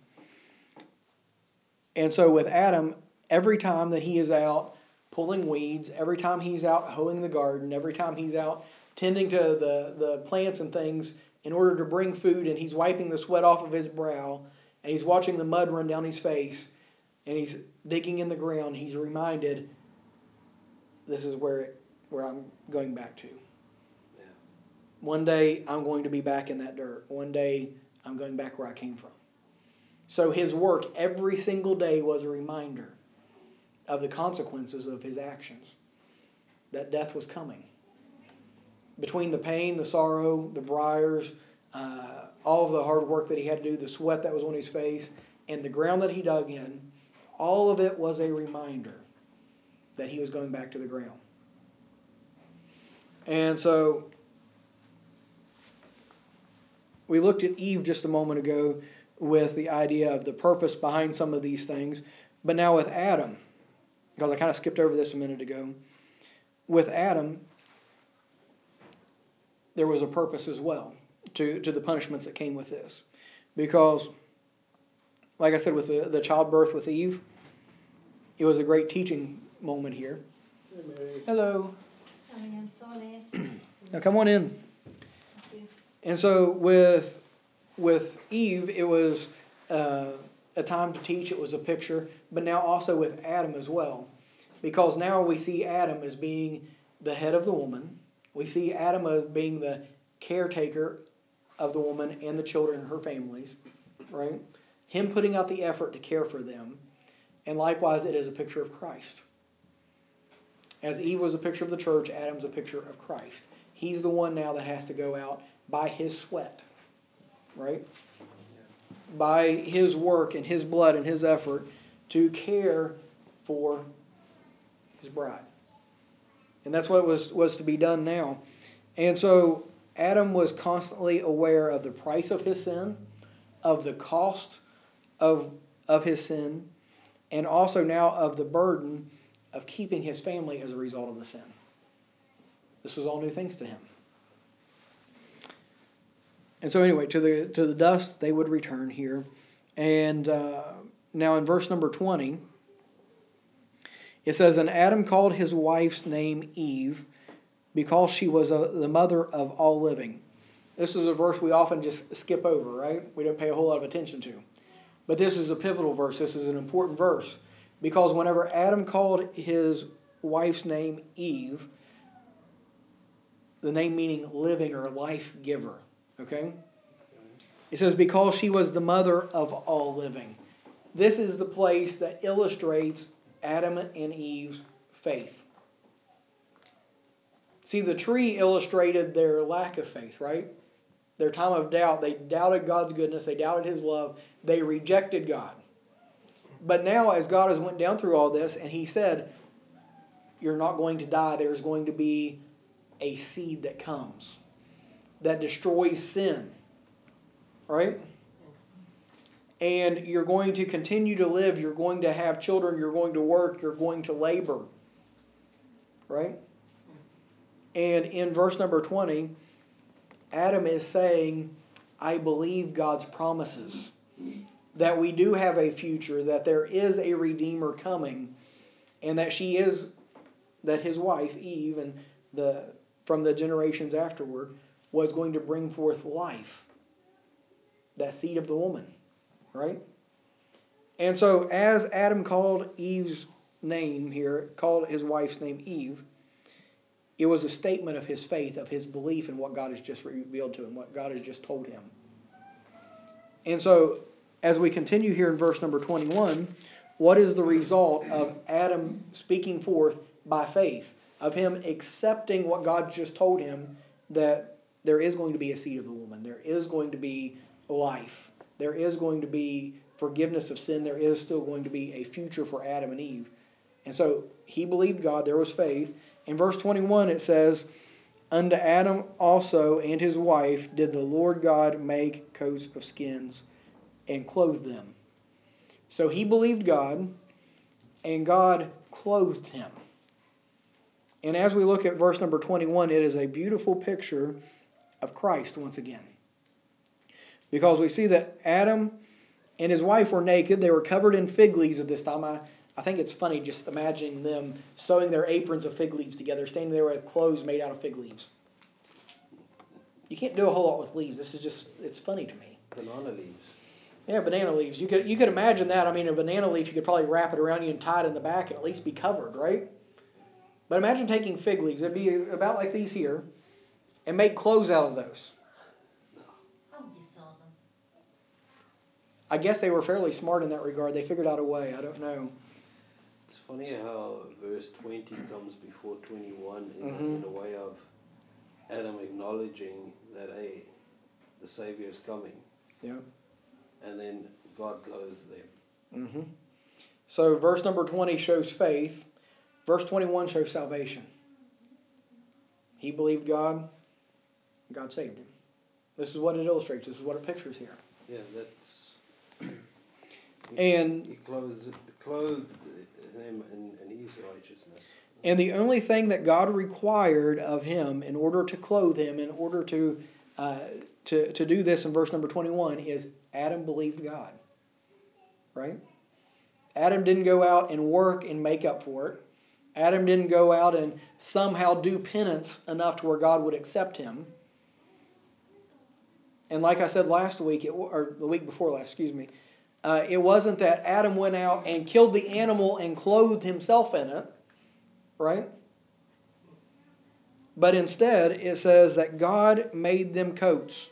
And so with Adam, every time that he is out pulling weeds, every time he's out hoeing the garden, every time he's out tending to the plants and things in order to bring food, and he's wiping the sweat off of his brow, and he's watching the mud run down his face, and he's digging in the ground, he's reminded, this is where I'm going back to. Yeah. One day I'm going to be back in that dirt. One day I'm going back where I came from. So his work every single day was a reminder of the consequences of his actions. That death was coming. Between the pain, the sorrow, the briars, all of the hard work that he had to do, the sweat that was on his face, and the ground that he dug in, all of it was a reminder that he was going back to the ground. And so we looked at Eve just a moment ago with the idea of the purpose behind some of these things. But now with Adam, because I kind of skipped over this a minute ago, with Adam, there was a purpose as well to the punishments that came with this. Because, like I said, with the childbirth with Eve, it was a great teaching moment here. Hey, Mary. Hello. Sorry, I'm so late. Now come on in. Thank you. And so with Eve, it was a time to teach. It was a picture. But now also with Adam as well. Because now we see Adam as being the head of the woman. We see Adam as being the caretaker of the woman and the children and her families. Right? Him putting out the effort to care for them. And likewise, it is a picture of Christ. As Eve was a picture of the church, Adam's a picture of Christ. He's the one now that has to go out by his sweat, right? By his work and his blood and his effort to care for his bride. And that's what was to be done now. And so Adam was constantly aware of the price of his sin, of the cost of his sin, and also now of the burden of keeping his family as a result of the sin. This was all new things to him. And so anyway, to the dust they would return here. And now in verse number 20, it says, and Adam called his wife's name Eve, because she was the mother of all living. This is a verse we often just skip over, right? We don't pay a whole lot of attention to. But this is a pivotal verse. This is an important verse. Because whenever Adam called his wife's name Eve, the name meaning living or life giver, okay? It says, because she was the mother of all living. This is the place that illustrates Adam and Eve's faith. See, the tree illustrated their lack of faith, right? Their time of doubt. They doubted God's goodness. They doubted His love. They rejected God. But now, as God has went down through all this, and He said, you're not going to die. There's going to be a seed that comes that destroys sin. Right? And you're going to continue to live. You're going to have children. You're going to work. You're going to labor. Right? And in verse number 20, Adam is saying, I believe God's promises. that we do have a future, that there is a Redeemer coming, and that that his wife, Eve, and from the generations afterward, was going to bring forth life. That seed of the woman, right? And so as Adam called Eve's name here, called his wife's name Eve, it was a statement of his faith, of his belief in what God has just revealed to him, what God has just told him. And so, as we continue here in verse number 21, what is the result of Adam speaking forth by faith? Of him accepting what God just told him, that there is going to be a seed of the woman. There is going to be life. There is going to be forgiveness of sin. There is still going to be a future for Adam and Eve. And so he believed God. There was faith. In verse 21 it says, "Unto Adam also and his wife did the Lord God make coats of skins and clothe them." So he believed God, and God clothed him. And as we look at verse number 21, it is a beautiful picture of Christ once again. Because we see that Adam and his wife were naked. They were covered in fig leaves at this time. I think it's funny just imagining them sewing their aprons of fig leaves together, standing there with clothes made out of fig leaves. You can't do a whole lot with leaves. It's funny to me. Banana leaves. Yeah, banana leaves. You could imagine that. I mean, a banana leaf, you could probably wrap it around you and tie it in the back and at least be covered, right? But imagine taking fig leaves. It'd be about like these here, and make clothes out of those. How you saw them? I guess they were fairly smart in that regard. They figured out a way. I don't know. It's funny how verse 20 comes before 21 in a way of Adam acknowledging that the Savior is coming. Yeah. And then God clothes them. Mm-hmm. So verse number 20 shows faith. Verse 21 shows salvation. He believed God. God saved him. This is what it illustrates. This is what it pictures here. Yeah, that's... He clothed him in his righteousness. And the only thing that God required of him in order to clothe him, in order to do this in verse number 21, is Adam believed God. Right? Adam didn't go out and work and make up for it. Adam didn't go out and somehow do penance enough to where God would accept him. And like I said last week, or the week before last, it wasn't that Adam went out and killed the animal and clothed himself in it, right? But instead, it says that God made them coats.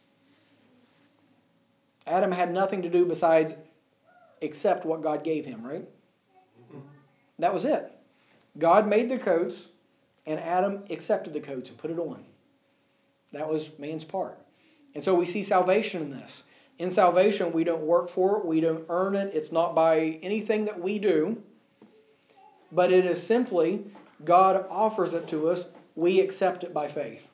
Adam had nothing to do besides accept what God gave him, right? That was it. God made the coats, and Adam accepted the coats and put it on. That was man's part. And so we see salvation in this. In salvation, we don't work for it. We don't earn it. It's not by anything that we do. But it is simply God offers it to us. We accept it by faith.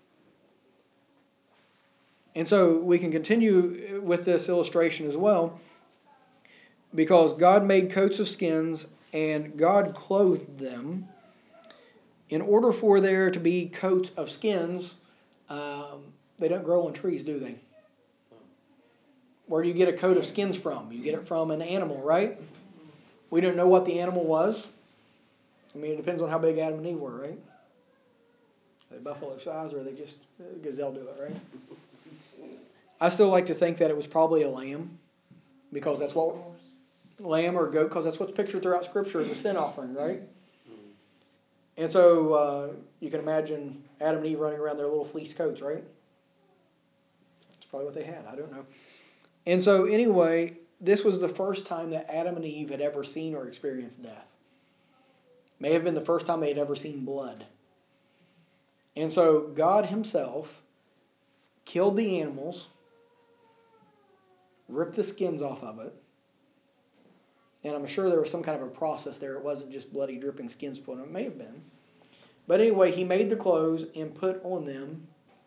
And so we can continue with this illustration as well. Because God made coats of skins and God clothed them. In order for there to be coats of skins, they don't grow on trees, do they? Where do you get a coat of skins from? You get it from an animal, right? We don't know what the animal was. I mean, it depends on how big Adam and Eve were, right? Are they buffalo size or are they just gazelle do it, right? I still like to think that it was probably a lamb, because that's what lamb or goat, because that's what's pictured throughout Scripture as a sin offering, right? And so you can imagine Adam and Eve running around their little fleece coats, right? That's probably what they had. I don't know. And so anyway, this was the first time that Adam and Eve had ever seen or experienced death. May have been the first time they had ever seen blood. And so God himself killed the animals, ripped the skins off of it. And I'm sure there was some kind of a process there. It wasn't just bloody dripping skins put on. It may have been. But anyway, he made the clothes and put on them.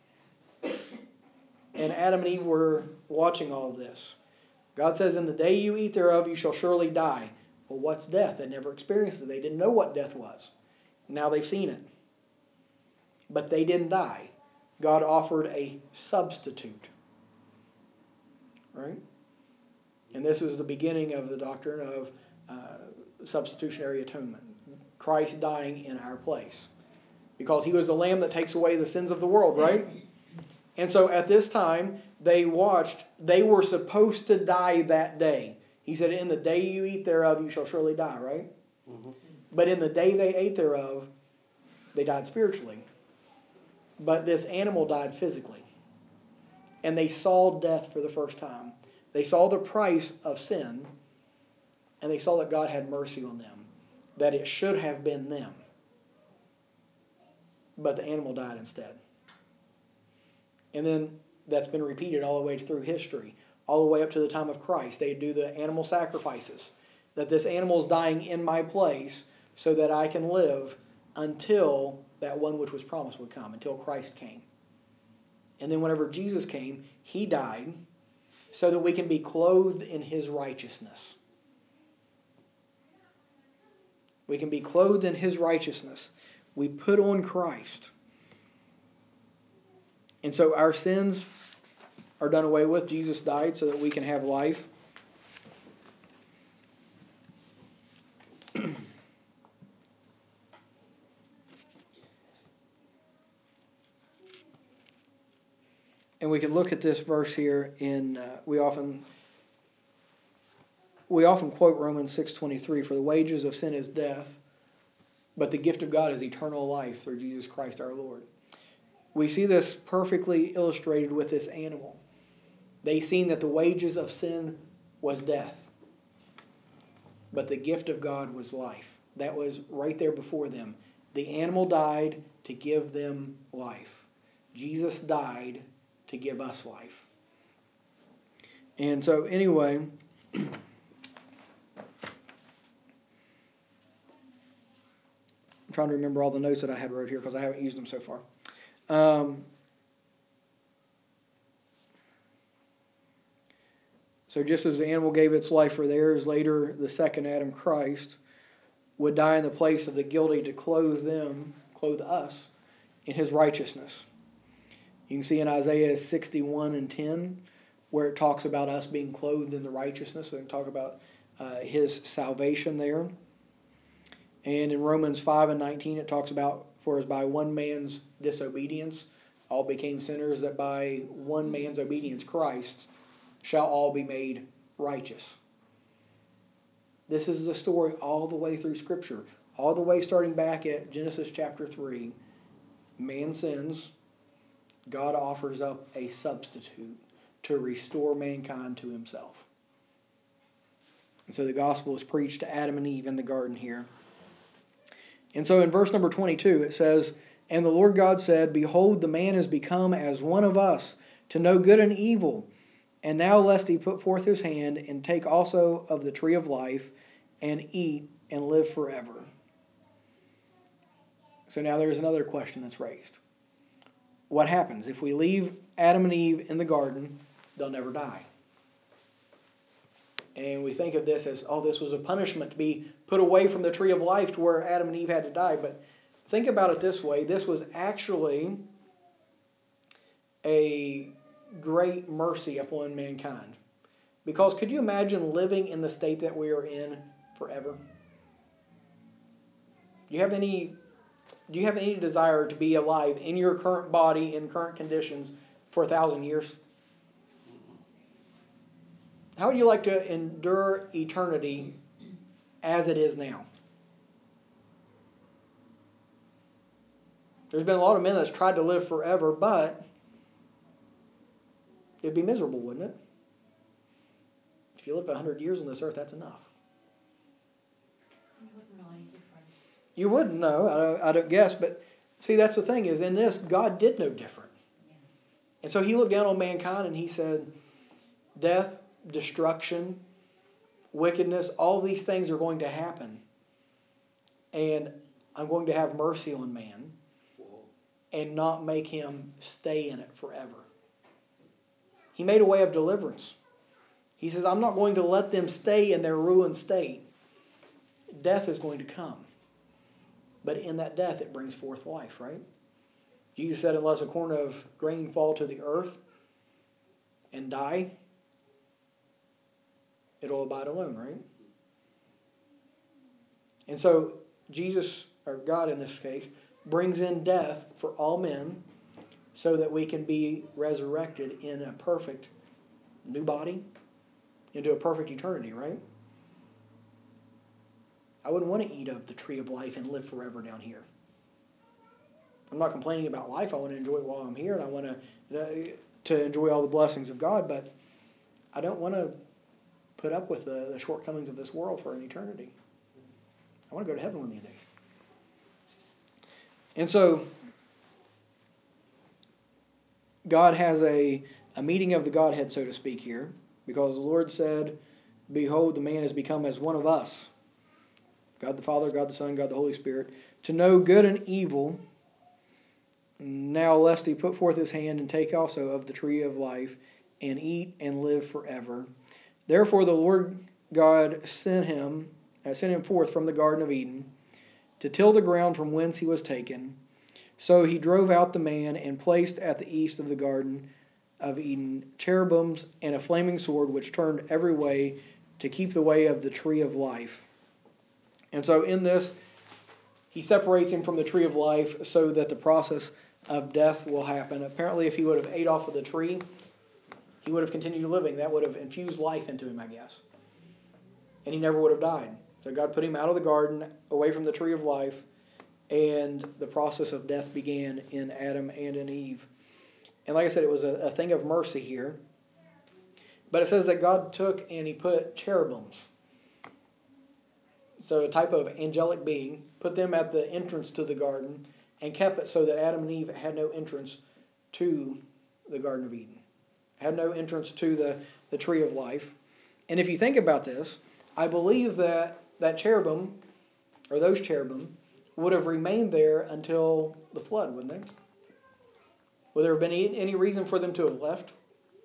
And Adam and Eve were watching all of this. God says, "In the day you eat thereof, you shall surely die." Well, what's death? They never experienced it. They didn't know what death was. Now they've seen it. But they didn't die. God offered a substitute. Right? And this is the beginning of the doctrine of substitutionary atonement. Christ dying in our place. Because he was the lamb that takes away the sins of the world, right? And so at this time, they were supposed to die that day. He said, in the day you eat thereof, you shall surely die, right? Mm-hmm. But in the day they ate thereof, they died spiritually. But this animal died physically. And they saw death for the first time. They saw the price of sin, and they saw that God had mercy on them, that it should have been them. But the animal died instead. And then that's been repeated all the way through history, all the way up to the time of Christ. They do the animal sacrifices, that this animal is dying in my place so that I can live until that one which was promised would come, until Christ came. And then whenever Jesus came, he died so that we can be clothed in his righteousness. We can be clothed in his righteousness. We put on Christ. And so our sins are done away with. Jesus died so that we can have life. And we can look at this verse here in we often quote Romans 6:23, for the wages of sin is death, but the gift of God is eternal life through Jesus Christ our Lord. We see this perfectly illustrated with this animal. They seen that the wages of sin was death, but the gift of God was life. That was right there before them. The animal died to give them life. Jesus died to give us life. And so anyway, I'm trying to remember all the notes that I had wrote here because I haven't used them so far. So just as the animal gave its life for theirs, later the second Adam, Christ, would die in the place of the guilty to clothe us in his righteousness. You can see in Isaiah 61:10 where it talks about us being clothed in the righteousness. So we can talk about his salvation there. And in Romans 5:19 it talks about, for as by one man's disobedience all became sinners, that by one man's obedience, Christ, shall all be made righteous. This is the story all the way through Scripture. All the way starting back at Genesis chapter 3. Man sins. God offers up a substitute to restore mankind to himself. And so the gospel is preached to Adam and Eve in the garden here. And so in verse number 22 it says, and the Lord God said, behold, the man is become as one of us, to know good and evil. And now lest he put forth his hand and take also of the tree of life and eat and live forever. So now there's another question that's raised. What happens if we leave Adam and Eve in the garden? They'll never die. And we think of this as, this was a punishment to be put away from the tree of life to where Adam and Eve had to die. But think about it this way. This was actually a great mercy upon mankind. Because could you imagine living in the state that we are in forever? Do you have any desire to be alive in your current body, in current conditions, for 1,000 years? How would you like to endure eternity as it is now? There's been a lot of men that's tried to live forever, but it'd be miserable, wouldn't it? If you live 100 years on this earth, that's enough. You wouldn't know any difference. You wouldn't know, I don't guess, but see, that's the thing is, in this, God did know different. Yeah. And so he looked down on mankind and he said, death, destruction, wickedness, all these things are going to happen. And I'm going to have mercy on man and not make him stay in it forever. He made a way of deliverance. He says, I'm not going to let them stay in their ruined state. Death is going to come. But in that death, it brings forth life, right? Jesus said, unless a corn of grain fall to the earth and die, it'll abide alone, right? And so Jesus, or God in this case, brings in death for all men so that we can be resurrected in a perfect new body into a perfect eternity, right? I wouldn't want to eat of the tree of life and live forever down here. I'm not complaining about life. I want to enjoy it while I'm here, and I want to enjoy all the blessings of God, but I don't want to put up with the shortcomings of this world for an eternity. I want to go to heaven one of these days. And so God has a meeting of the Godhead, so to speak, here, because the Lord said, "Behold, the man has become as one of us." God the Father, God the Son, God the Holy Spirit, to know good and evil. Now lest he put forth his hand and take also of the tree of life and eat and live forever. Therefore the Lord God sent him forth from the Garden of Eden to till the ground from whence he was taken. So he drove out the man and placed at the east of the Garden of Eden cherubims and a flaming sword which turned every way to keep the way of the tree of life. And so in this, he separates him from the tree of life so that the process of death will happen. Apparently, if he would have ate off of the tree, he would have continued living. That would have infused life into him, I guess. And he never would have died. So God put him out of the garden, away from the tree of life, and the process of death began in Adam and in Eve. And like I said, it was a thing of mercy here. But it says that God took and he put cherubims, so a type of angelic being, put them at the entrance to the garden and kept it so that Adam and Eve had no entrance to the Garden of Eden, had no entrance to the tree of life. And if you think about this, I believe that cherubim, or those cherubim, would have remained there until the flood, wouldn't they? Would there have been any reason for them to have left?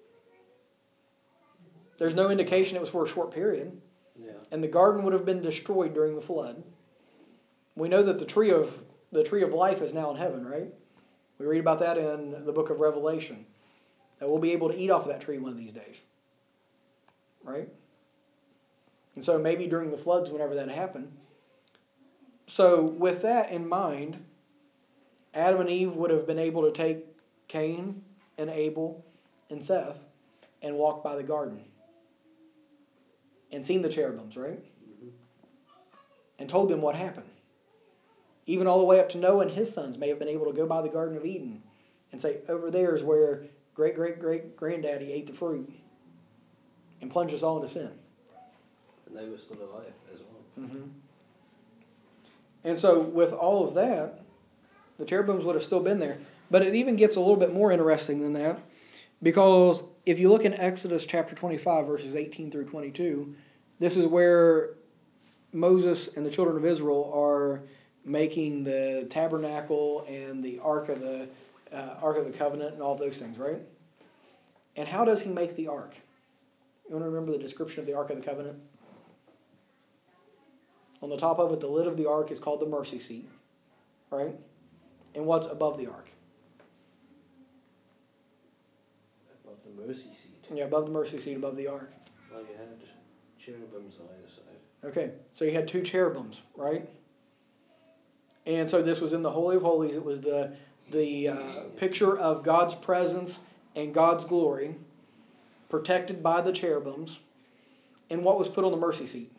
There's no indication it was for a short period. Yeah. And the garden would have been destroyed during the flood. We know that the tree of life is now in heaven, right? We read about that in the book of Revelation. That we'll be able to eat off of that tree one of these days. Right? And so maybe during the floods, whenever that happened. So with that in mind, Adam and Eve would have been able to take Cain and Abel and Seth and walk by the garden. And seen the cherubims, right? Mm-hmm. And told them what happened. Even all the way up to Noah and his sons may have been able to go by the Garden of Eden and say, over there is where great-great-great-granddaddy ate the fruit and plunged us all into sin. And they were still alive as well. Mm-hmm. And so with all of that, the cherubims would have still been there. But it even gets a little bit more interesting than that, because if you look in Exodus chapter 25, verses 18 through 22, this is where Moses and the children of Israel are making the tabernacle and the Ark of the Covenant and all those things, right? And how does he make the Ark? You want to remember the description of the Ark of the Covenant? On the top of it, the lid of the Ark is called the mercy seat, right? And what's above the Ark? Above the mercy seat. Yeah, above the mercy seat, above the Ark. Well, you had cherubims on either side. Okay, so you had two cherubims, right? And so this was in the Holy of Holies. It was the picture of God's presence and God's glory, protected by the cherubims. And what was put on the mercy seat?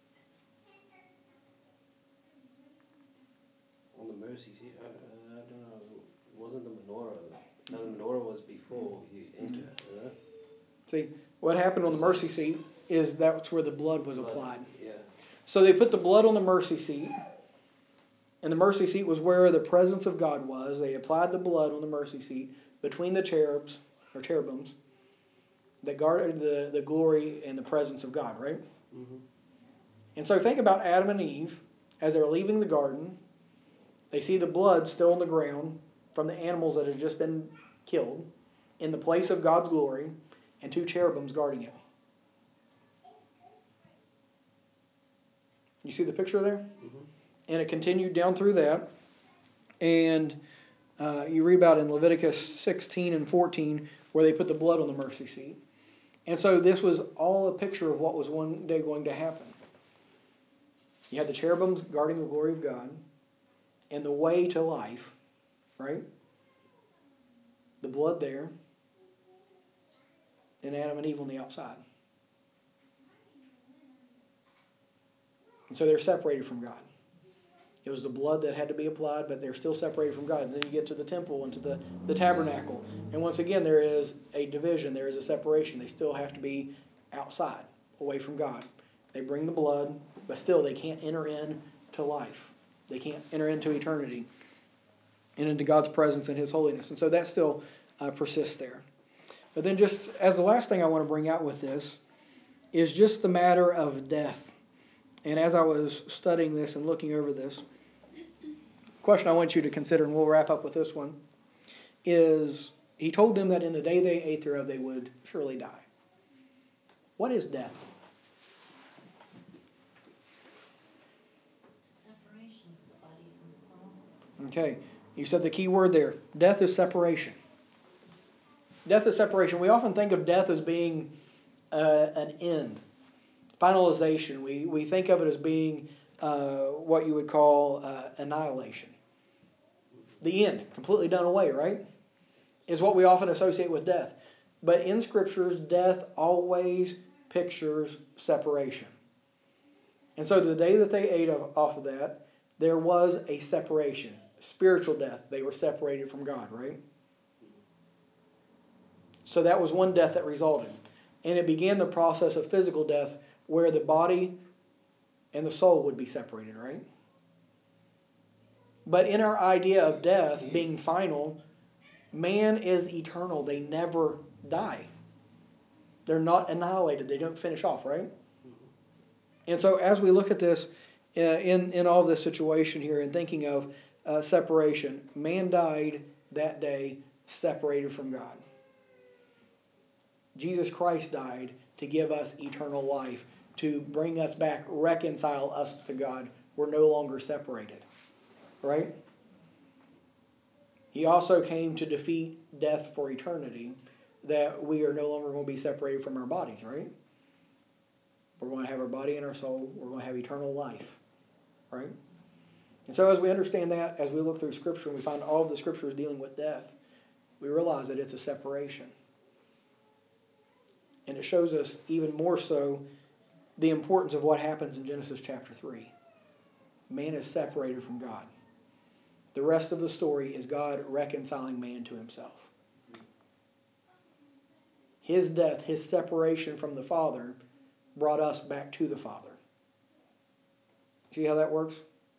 On the mercy seat, I don't know. It wasn't the menorah. No, the menorah was before you enter. See, what happened on the mercy seat is that's where the blood was applied. Yeah. So they put the blood on the mercy seat. And the mercy seat was where the presence of God was. They applied the blood on the mercy seat between the cherubims that guarded the glory and the presence of God, right? Mm-hmm. And so think about Adam and Eve as they're leaving the garden. They see the blood still on the ground from the animals that had just been killed in the place of God's glory and two cherubims guarding it. You see the picture there? Mm-hmm. And it continued down through that. And you read about in Leviticus 16 and 14 where they put the blood on the mercy seat. And so this was all a picture of what was one day going to happen. You had the cherubims guarding the glory of God and the way to life, right? The blood there, and Adam and Eve on the outside. And so they're separated from God. It was the blood that had to be applied, but they're still separated from God. And then you get to the temple and to the tabernacle. And once again, there is a division. There is a separation. They still have to be outside, away from God. They bring the blood, but still they can't enter into life. They can't enter into eternity and into God's presence and His holiness. And so that still persists there. But then just as the last thing I want to bring out with this is just the matter of death. And as I was studying this and looking over this, question I want you to consider, and we'll wrap up with this one, is He told them that in the day they ate thereof they would surely die. What is death? Separation of the body from the soul. Okay, you said the key word there. Death is separation. Death is separation. We often think of death as being an end, finalization. We think of it as being what you would call annihilation. The end, completely done away, right? Is what we often associate with death. But in Scriptures, death always pictures separation. And so the day that they ate off of that, there was a separation. Spiritual death. They were separated from God, right? So that was one death that resulted. And it began the process of physical death where the body and the soul would be separated, right? But in our idea of death being final, man is eternal. They never die. They're not annihilated. They don't finish off, right? And so as we look at this in all this situation here and thinking of separation, man died that day separated from God. Jesus Christ died to give us eternal life, to bring us back, reconcile us to God. We're no longer separated. Right? He also came to defeat death for eternity, that we are no longer going to be separated from our bodies, right? We're going to have our body and our soul. We're going to have eternal life, right? And so as we understand that, as we look through Scripture and we find all of the Scriptures dealing with death, we realize that it's a separation. And it shows us even more so the importance of what happens in Genesis chapter 3. Man is separated from God. The rest of the story is God reconciling man to Himself. His death, His separation from the Father, brought us back to the Father. See how that works?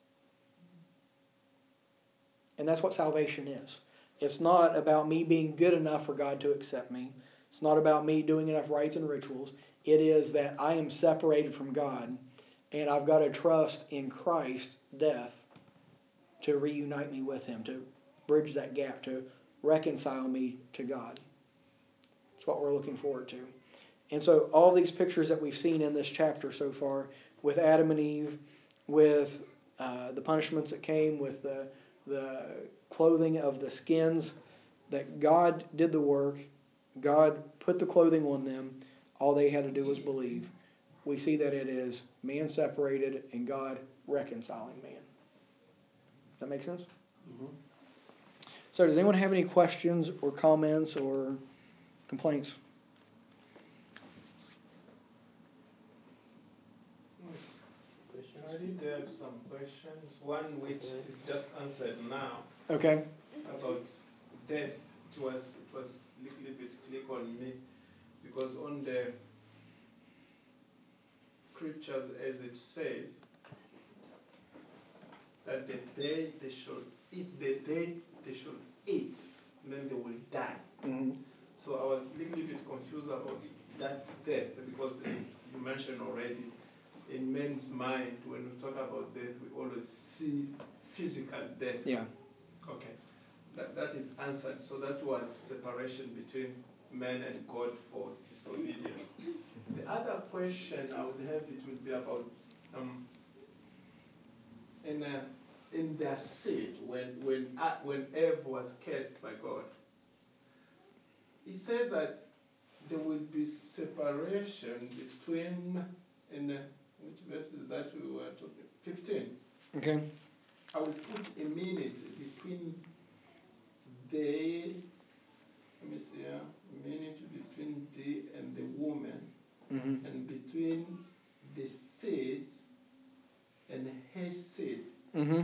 And that's what salvation is. It's not about me being good enough for God to accept me. It's not about me doing enough rites and rituals. It is that I am separated from God, and I've got to trust in Christ's death to reunite me with Him, to bridge that gap, to reconcile me to God. It's what we're looking forward to. And so all these pictures that we've seen in this chapter so far, with Adam and Eve, with the punishments that came, with the clothing of the skins, that God did the work. God put the clothing on them. All they had to do was believe. We see that it is man separated and God reconciling man. Does that make sense? Mm-hmm. So does anyone have any questions or comments or complaints? I did have some questions. One which is just answered now. Okay. About death. It was a little bit click on me because on the scriptures as it says that the day they should eat, and then they will die. Mm-hmm. So I was a little bit confused about that death because as you mentioned already, in men's mind, when we talk about death, we always see physical death. Yeah. Okay. That is answered. So that was separation between man and God for disobedience. The other question I would have, it would be about in their seed, when Eve was cursed by God. He said that there will be separation between, in which verse is that we were talking? 15. Okay. I will put a minute between they, let me see here, a minute between thee and the woman, Mm-hmm. and between the seed and her seed. Mm-hmm.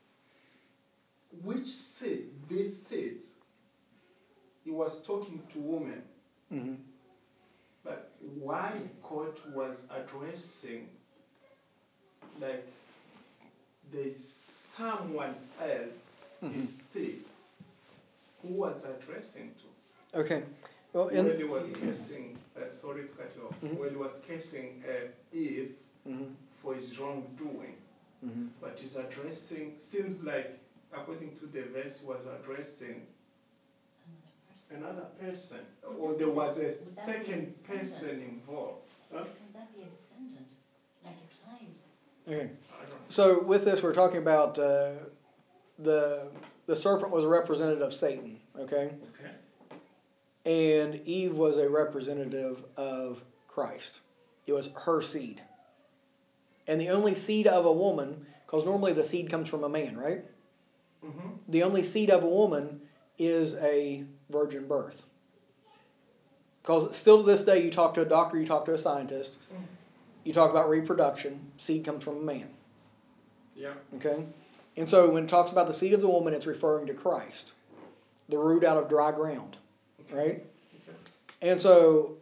Which seed? This seed. He was talking to women. Mm-hmm. But why God was addressing, like, there's someone else, his seed, who was addressing to? Okay. Well, When he was cursing, sorry to cut you off, when he was cursing Eve for his wrongdoing, but he's addressing, seems like, according to the verse, he was addressing another person, or there was a second person involved. Huh? Would that be a descendant, like a child? Okay. I don't know. So with this, we're talking about the serpent was a representative of Satan. Okay. Okay. And Eve was a representative of Christ. It was her seed. And the only seed of a woman, because normally the seed comes from a man, right? Mm-hmm. The only seed of a woman is a virgin birth. Because still to this day, you talk to a doctor, you talk to a scientist, you talk about reproduction, seed comes from a man. Yeah. Okay? And so when it talks about the seed of the woman, it's referring to Christ, the root out of dry ground. Okay. Right? Okay. And so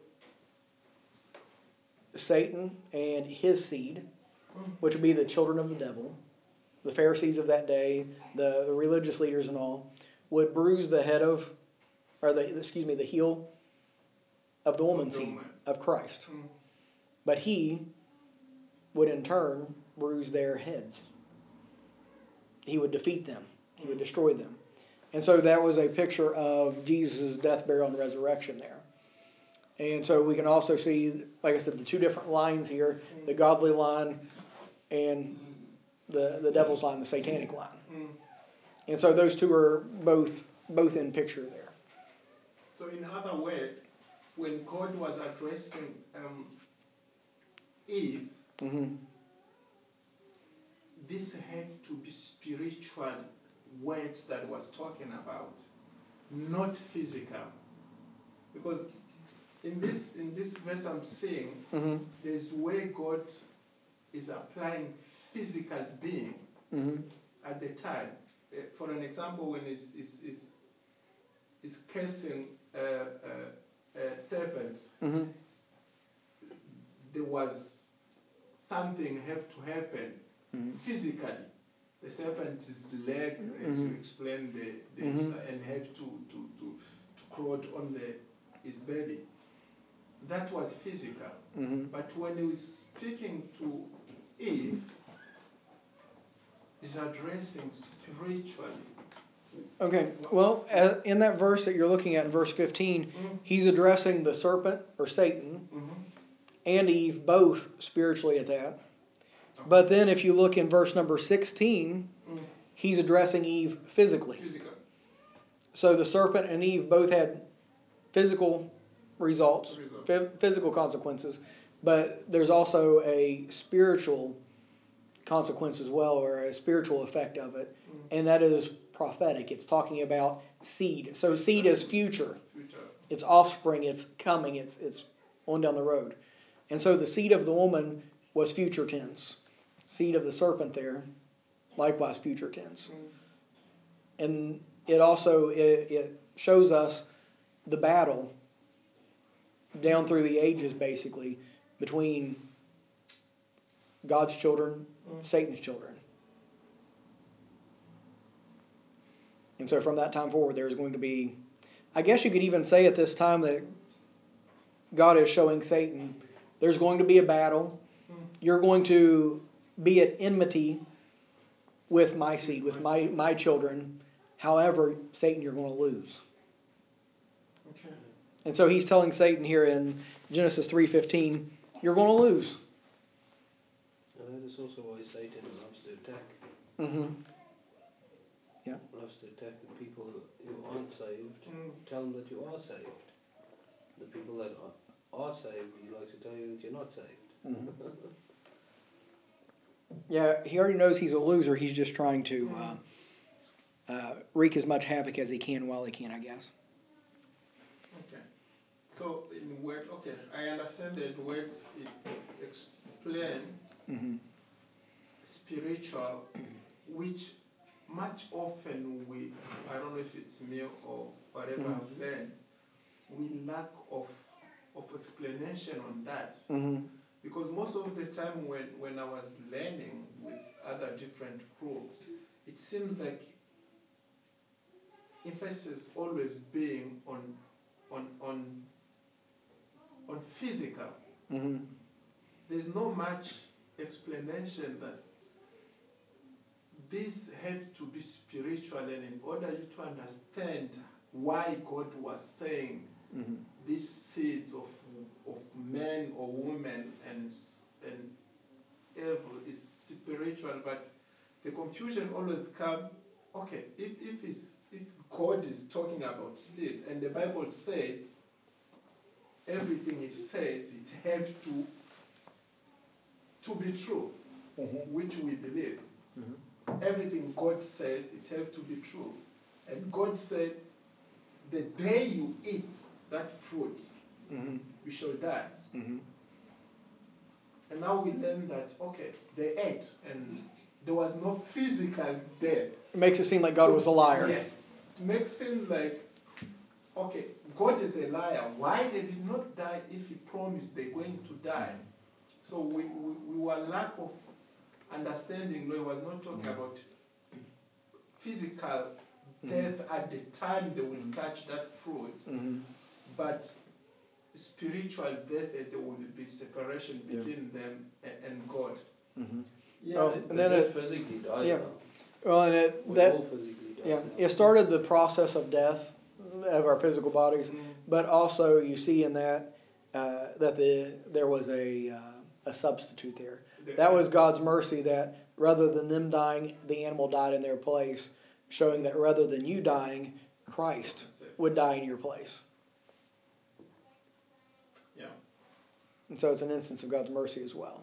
Satan and his seed, which would be the children of the devil, the Pharisees of that day, the religious leaders and all, would bruise the head of, or the heel of the woman's seed, of Christ. But he would in turn bruise their heads. He would defeat them. He would destroy them. And so that was a picture of Jesus' death, burial, and resurrection there. And so we can also see, like I said, the two different lines here, the godly line and the devil's line, the satanic line. And so those two are both in picture there. So in other words, when God was addressing Eve, this had to be spiritual words that was talking about, not physical. Because in this verse I'm seeing, there's where God is applying physical being at the time. For an example, when he's cursing serpents, there was something have to happen physically. The serpent's leg, as you explained, and have to crawl on his belly. That was physical. But when he was speaking to Eve, he's addressing spiritually. Okay, well, in that verse that you're looking at in verse 15, he's addressing the serpent, or Satan, and Eve, both spiritually at that. But then if you look in verse number 16, he's addressing Eve physically. So the serpent and Eve both had physical results, physical consequences, but there's also a spiritual consequence as well, or a spiritual effect of it, and that is prophetic. It's talking about seed. So seed is future. It's offspring. It's coming. It's on down the road. And so the seed of the woman was future tense. Seed of the serpent there, likewise future tense. And it also it shows us the battle down through the ages, basically, between God's children, Satan's children. And so from that time forward, there's going to be, I guess you could even say at this time that God is showing Satan, there's going to be a battle. You're going to be at enmity with my seed, with my children. However, Satan, you're going to lose. Okay. And so he's telling Satan here in Genesis 3:15, you're going to lose. And that is also why Satan loves to attack. Yeah. Loves to attack the people who aren't saved. Tell them that you are saved. the people that are saved, he likes to tell you that you're not saved. Mm-hmm. Yeah, he already knows he's a loser. He's just trying to wreak as much havoc as he can while he can, I guess. Okay. So in word, okay, I understand that words explain spiritual, which much often I don't know if it's me or whatever I've learned, we lack of explanation on that. Because most of the time when I was learning with other different groups, it seems like emphasis always being on physical. There's not much explanation that these have to be spiritual, and in order you to understand why God was saying these seeds of men or women and evil is spiritual, but the confusion always comes. Okay, if God is talking about seed and the Bible says everything it says it has to be true, which we believe. Everything God says it has to be true, and God said, the day you eat that fruit, you shall die. And now we learn that, okay, they ate and there was no physical death. It makes it seem like God was a liar. Yes. It makes it seem like, okay, God is a liar. Why they did not die if he promised they're going to die? So we were lack of understanding. No, he was not talking about physical death at the time they will touch that fruit, but spiritual death, there will be separation between them and God. Yeah, oh, and then it physically died. Yeah. Now. Well, and all physically died. Yeah, now. it started the process of death of our physical bodies, but also you see in that there was a substitute there. That was God's mercy, that rather than them dying, the animal died in their place, showing that rather than you dying, Christ would die in your place. Yeah. And so it's an instance of God's mercy as well.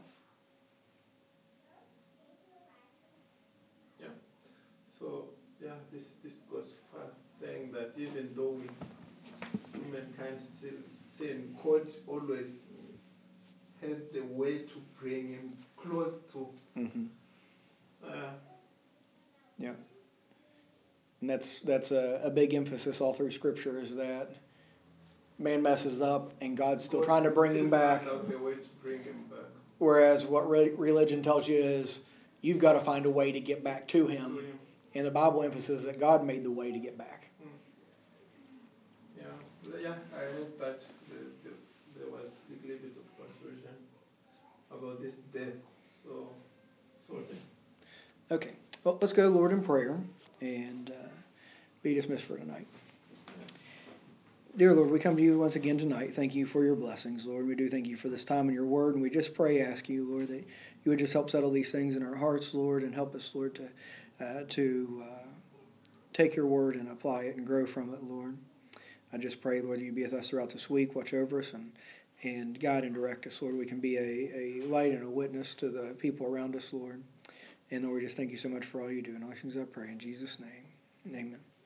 Yeah. So this goes far, saying that even though humankind still sin, God always had the way to bring him close to. Yeah. And that's a big emphasis all through Scripture, is that man messes up and God's still trying to bring him back. The way to bring him back. Whereas what religion tells you is you've got to find a way to get back to him. And the Bible emphasizes that God made the way to get back. Yeah, I heard that there was a little bit of confusion about this death. So sorted. Okay. Well, let's go, Lord, in prayer and be dismissed for tonight. Dear Lord, we come to you once again tonight. Thank you for your blessings, Lord. We do thank you for this time in your word, and we just ask you, Lord, that you would just help settle these things in our hearts, Lord, and help us, Lord, to take your word and apply it and grow from it, Lord. I just pray, Lord, you be with us throughout this week, watch over us, and guide and direct us, Lord. We can be a light and a witness to the people around us, Lord. And Lord, we just thank you so much for all you do. And all things I pray in Jesus' name. Amen.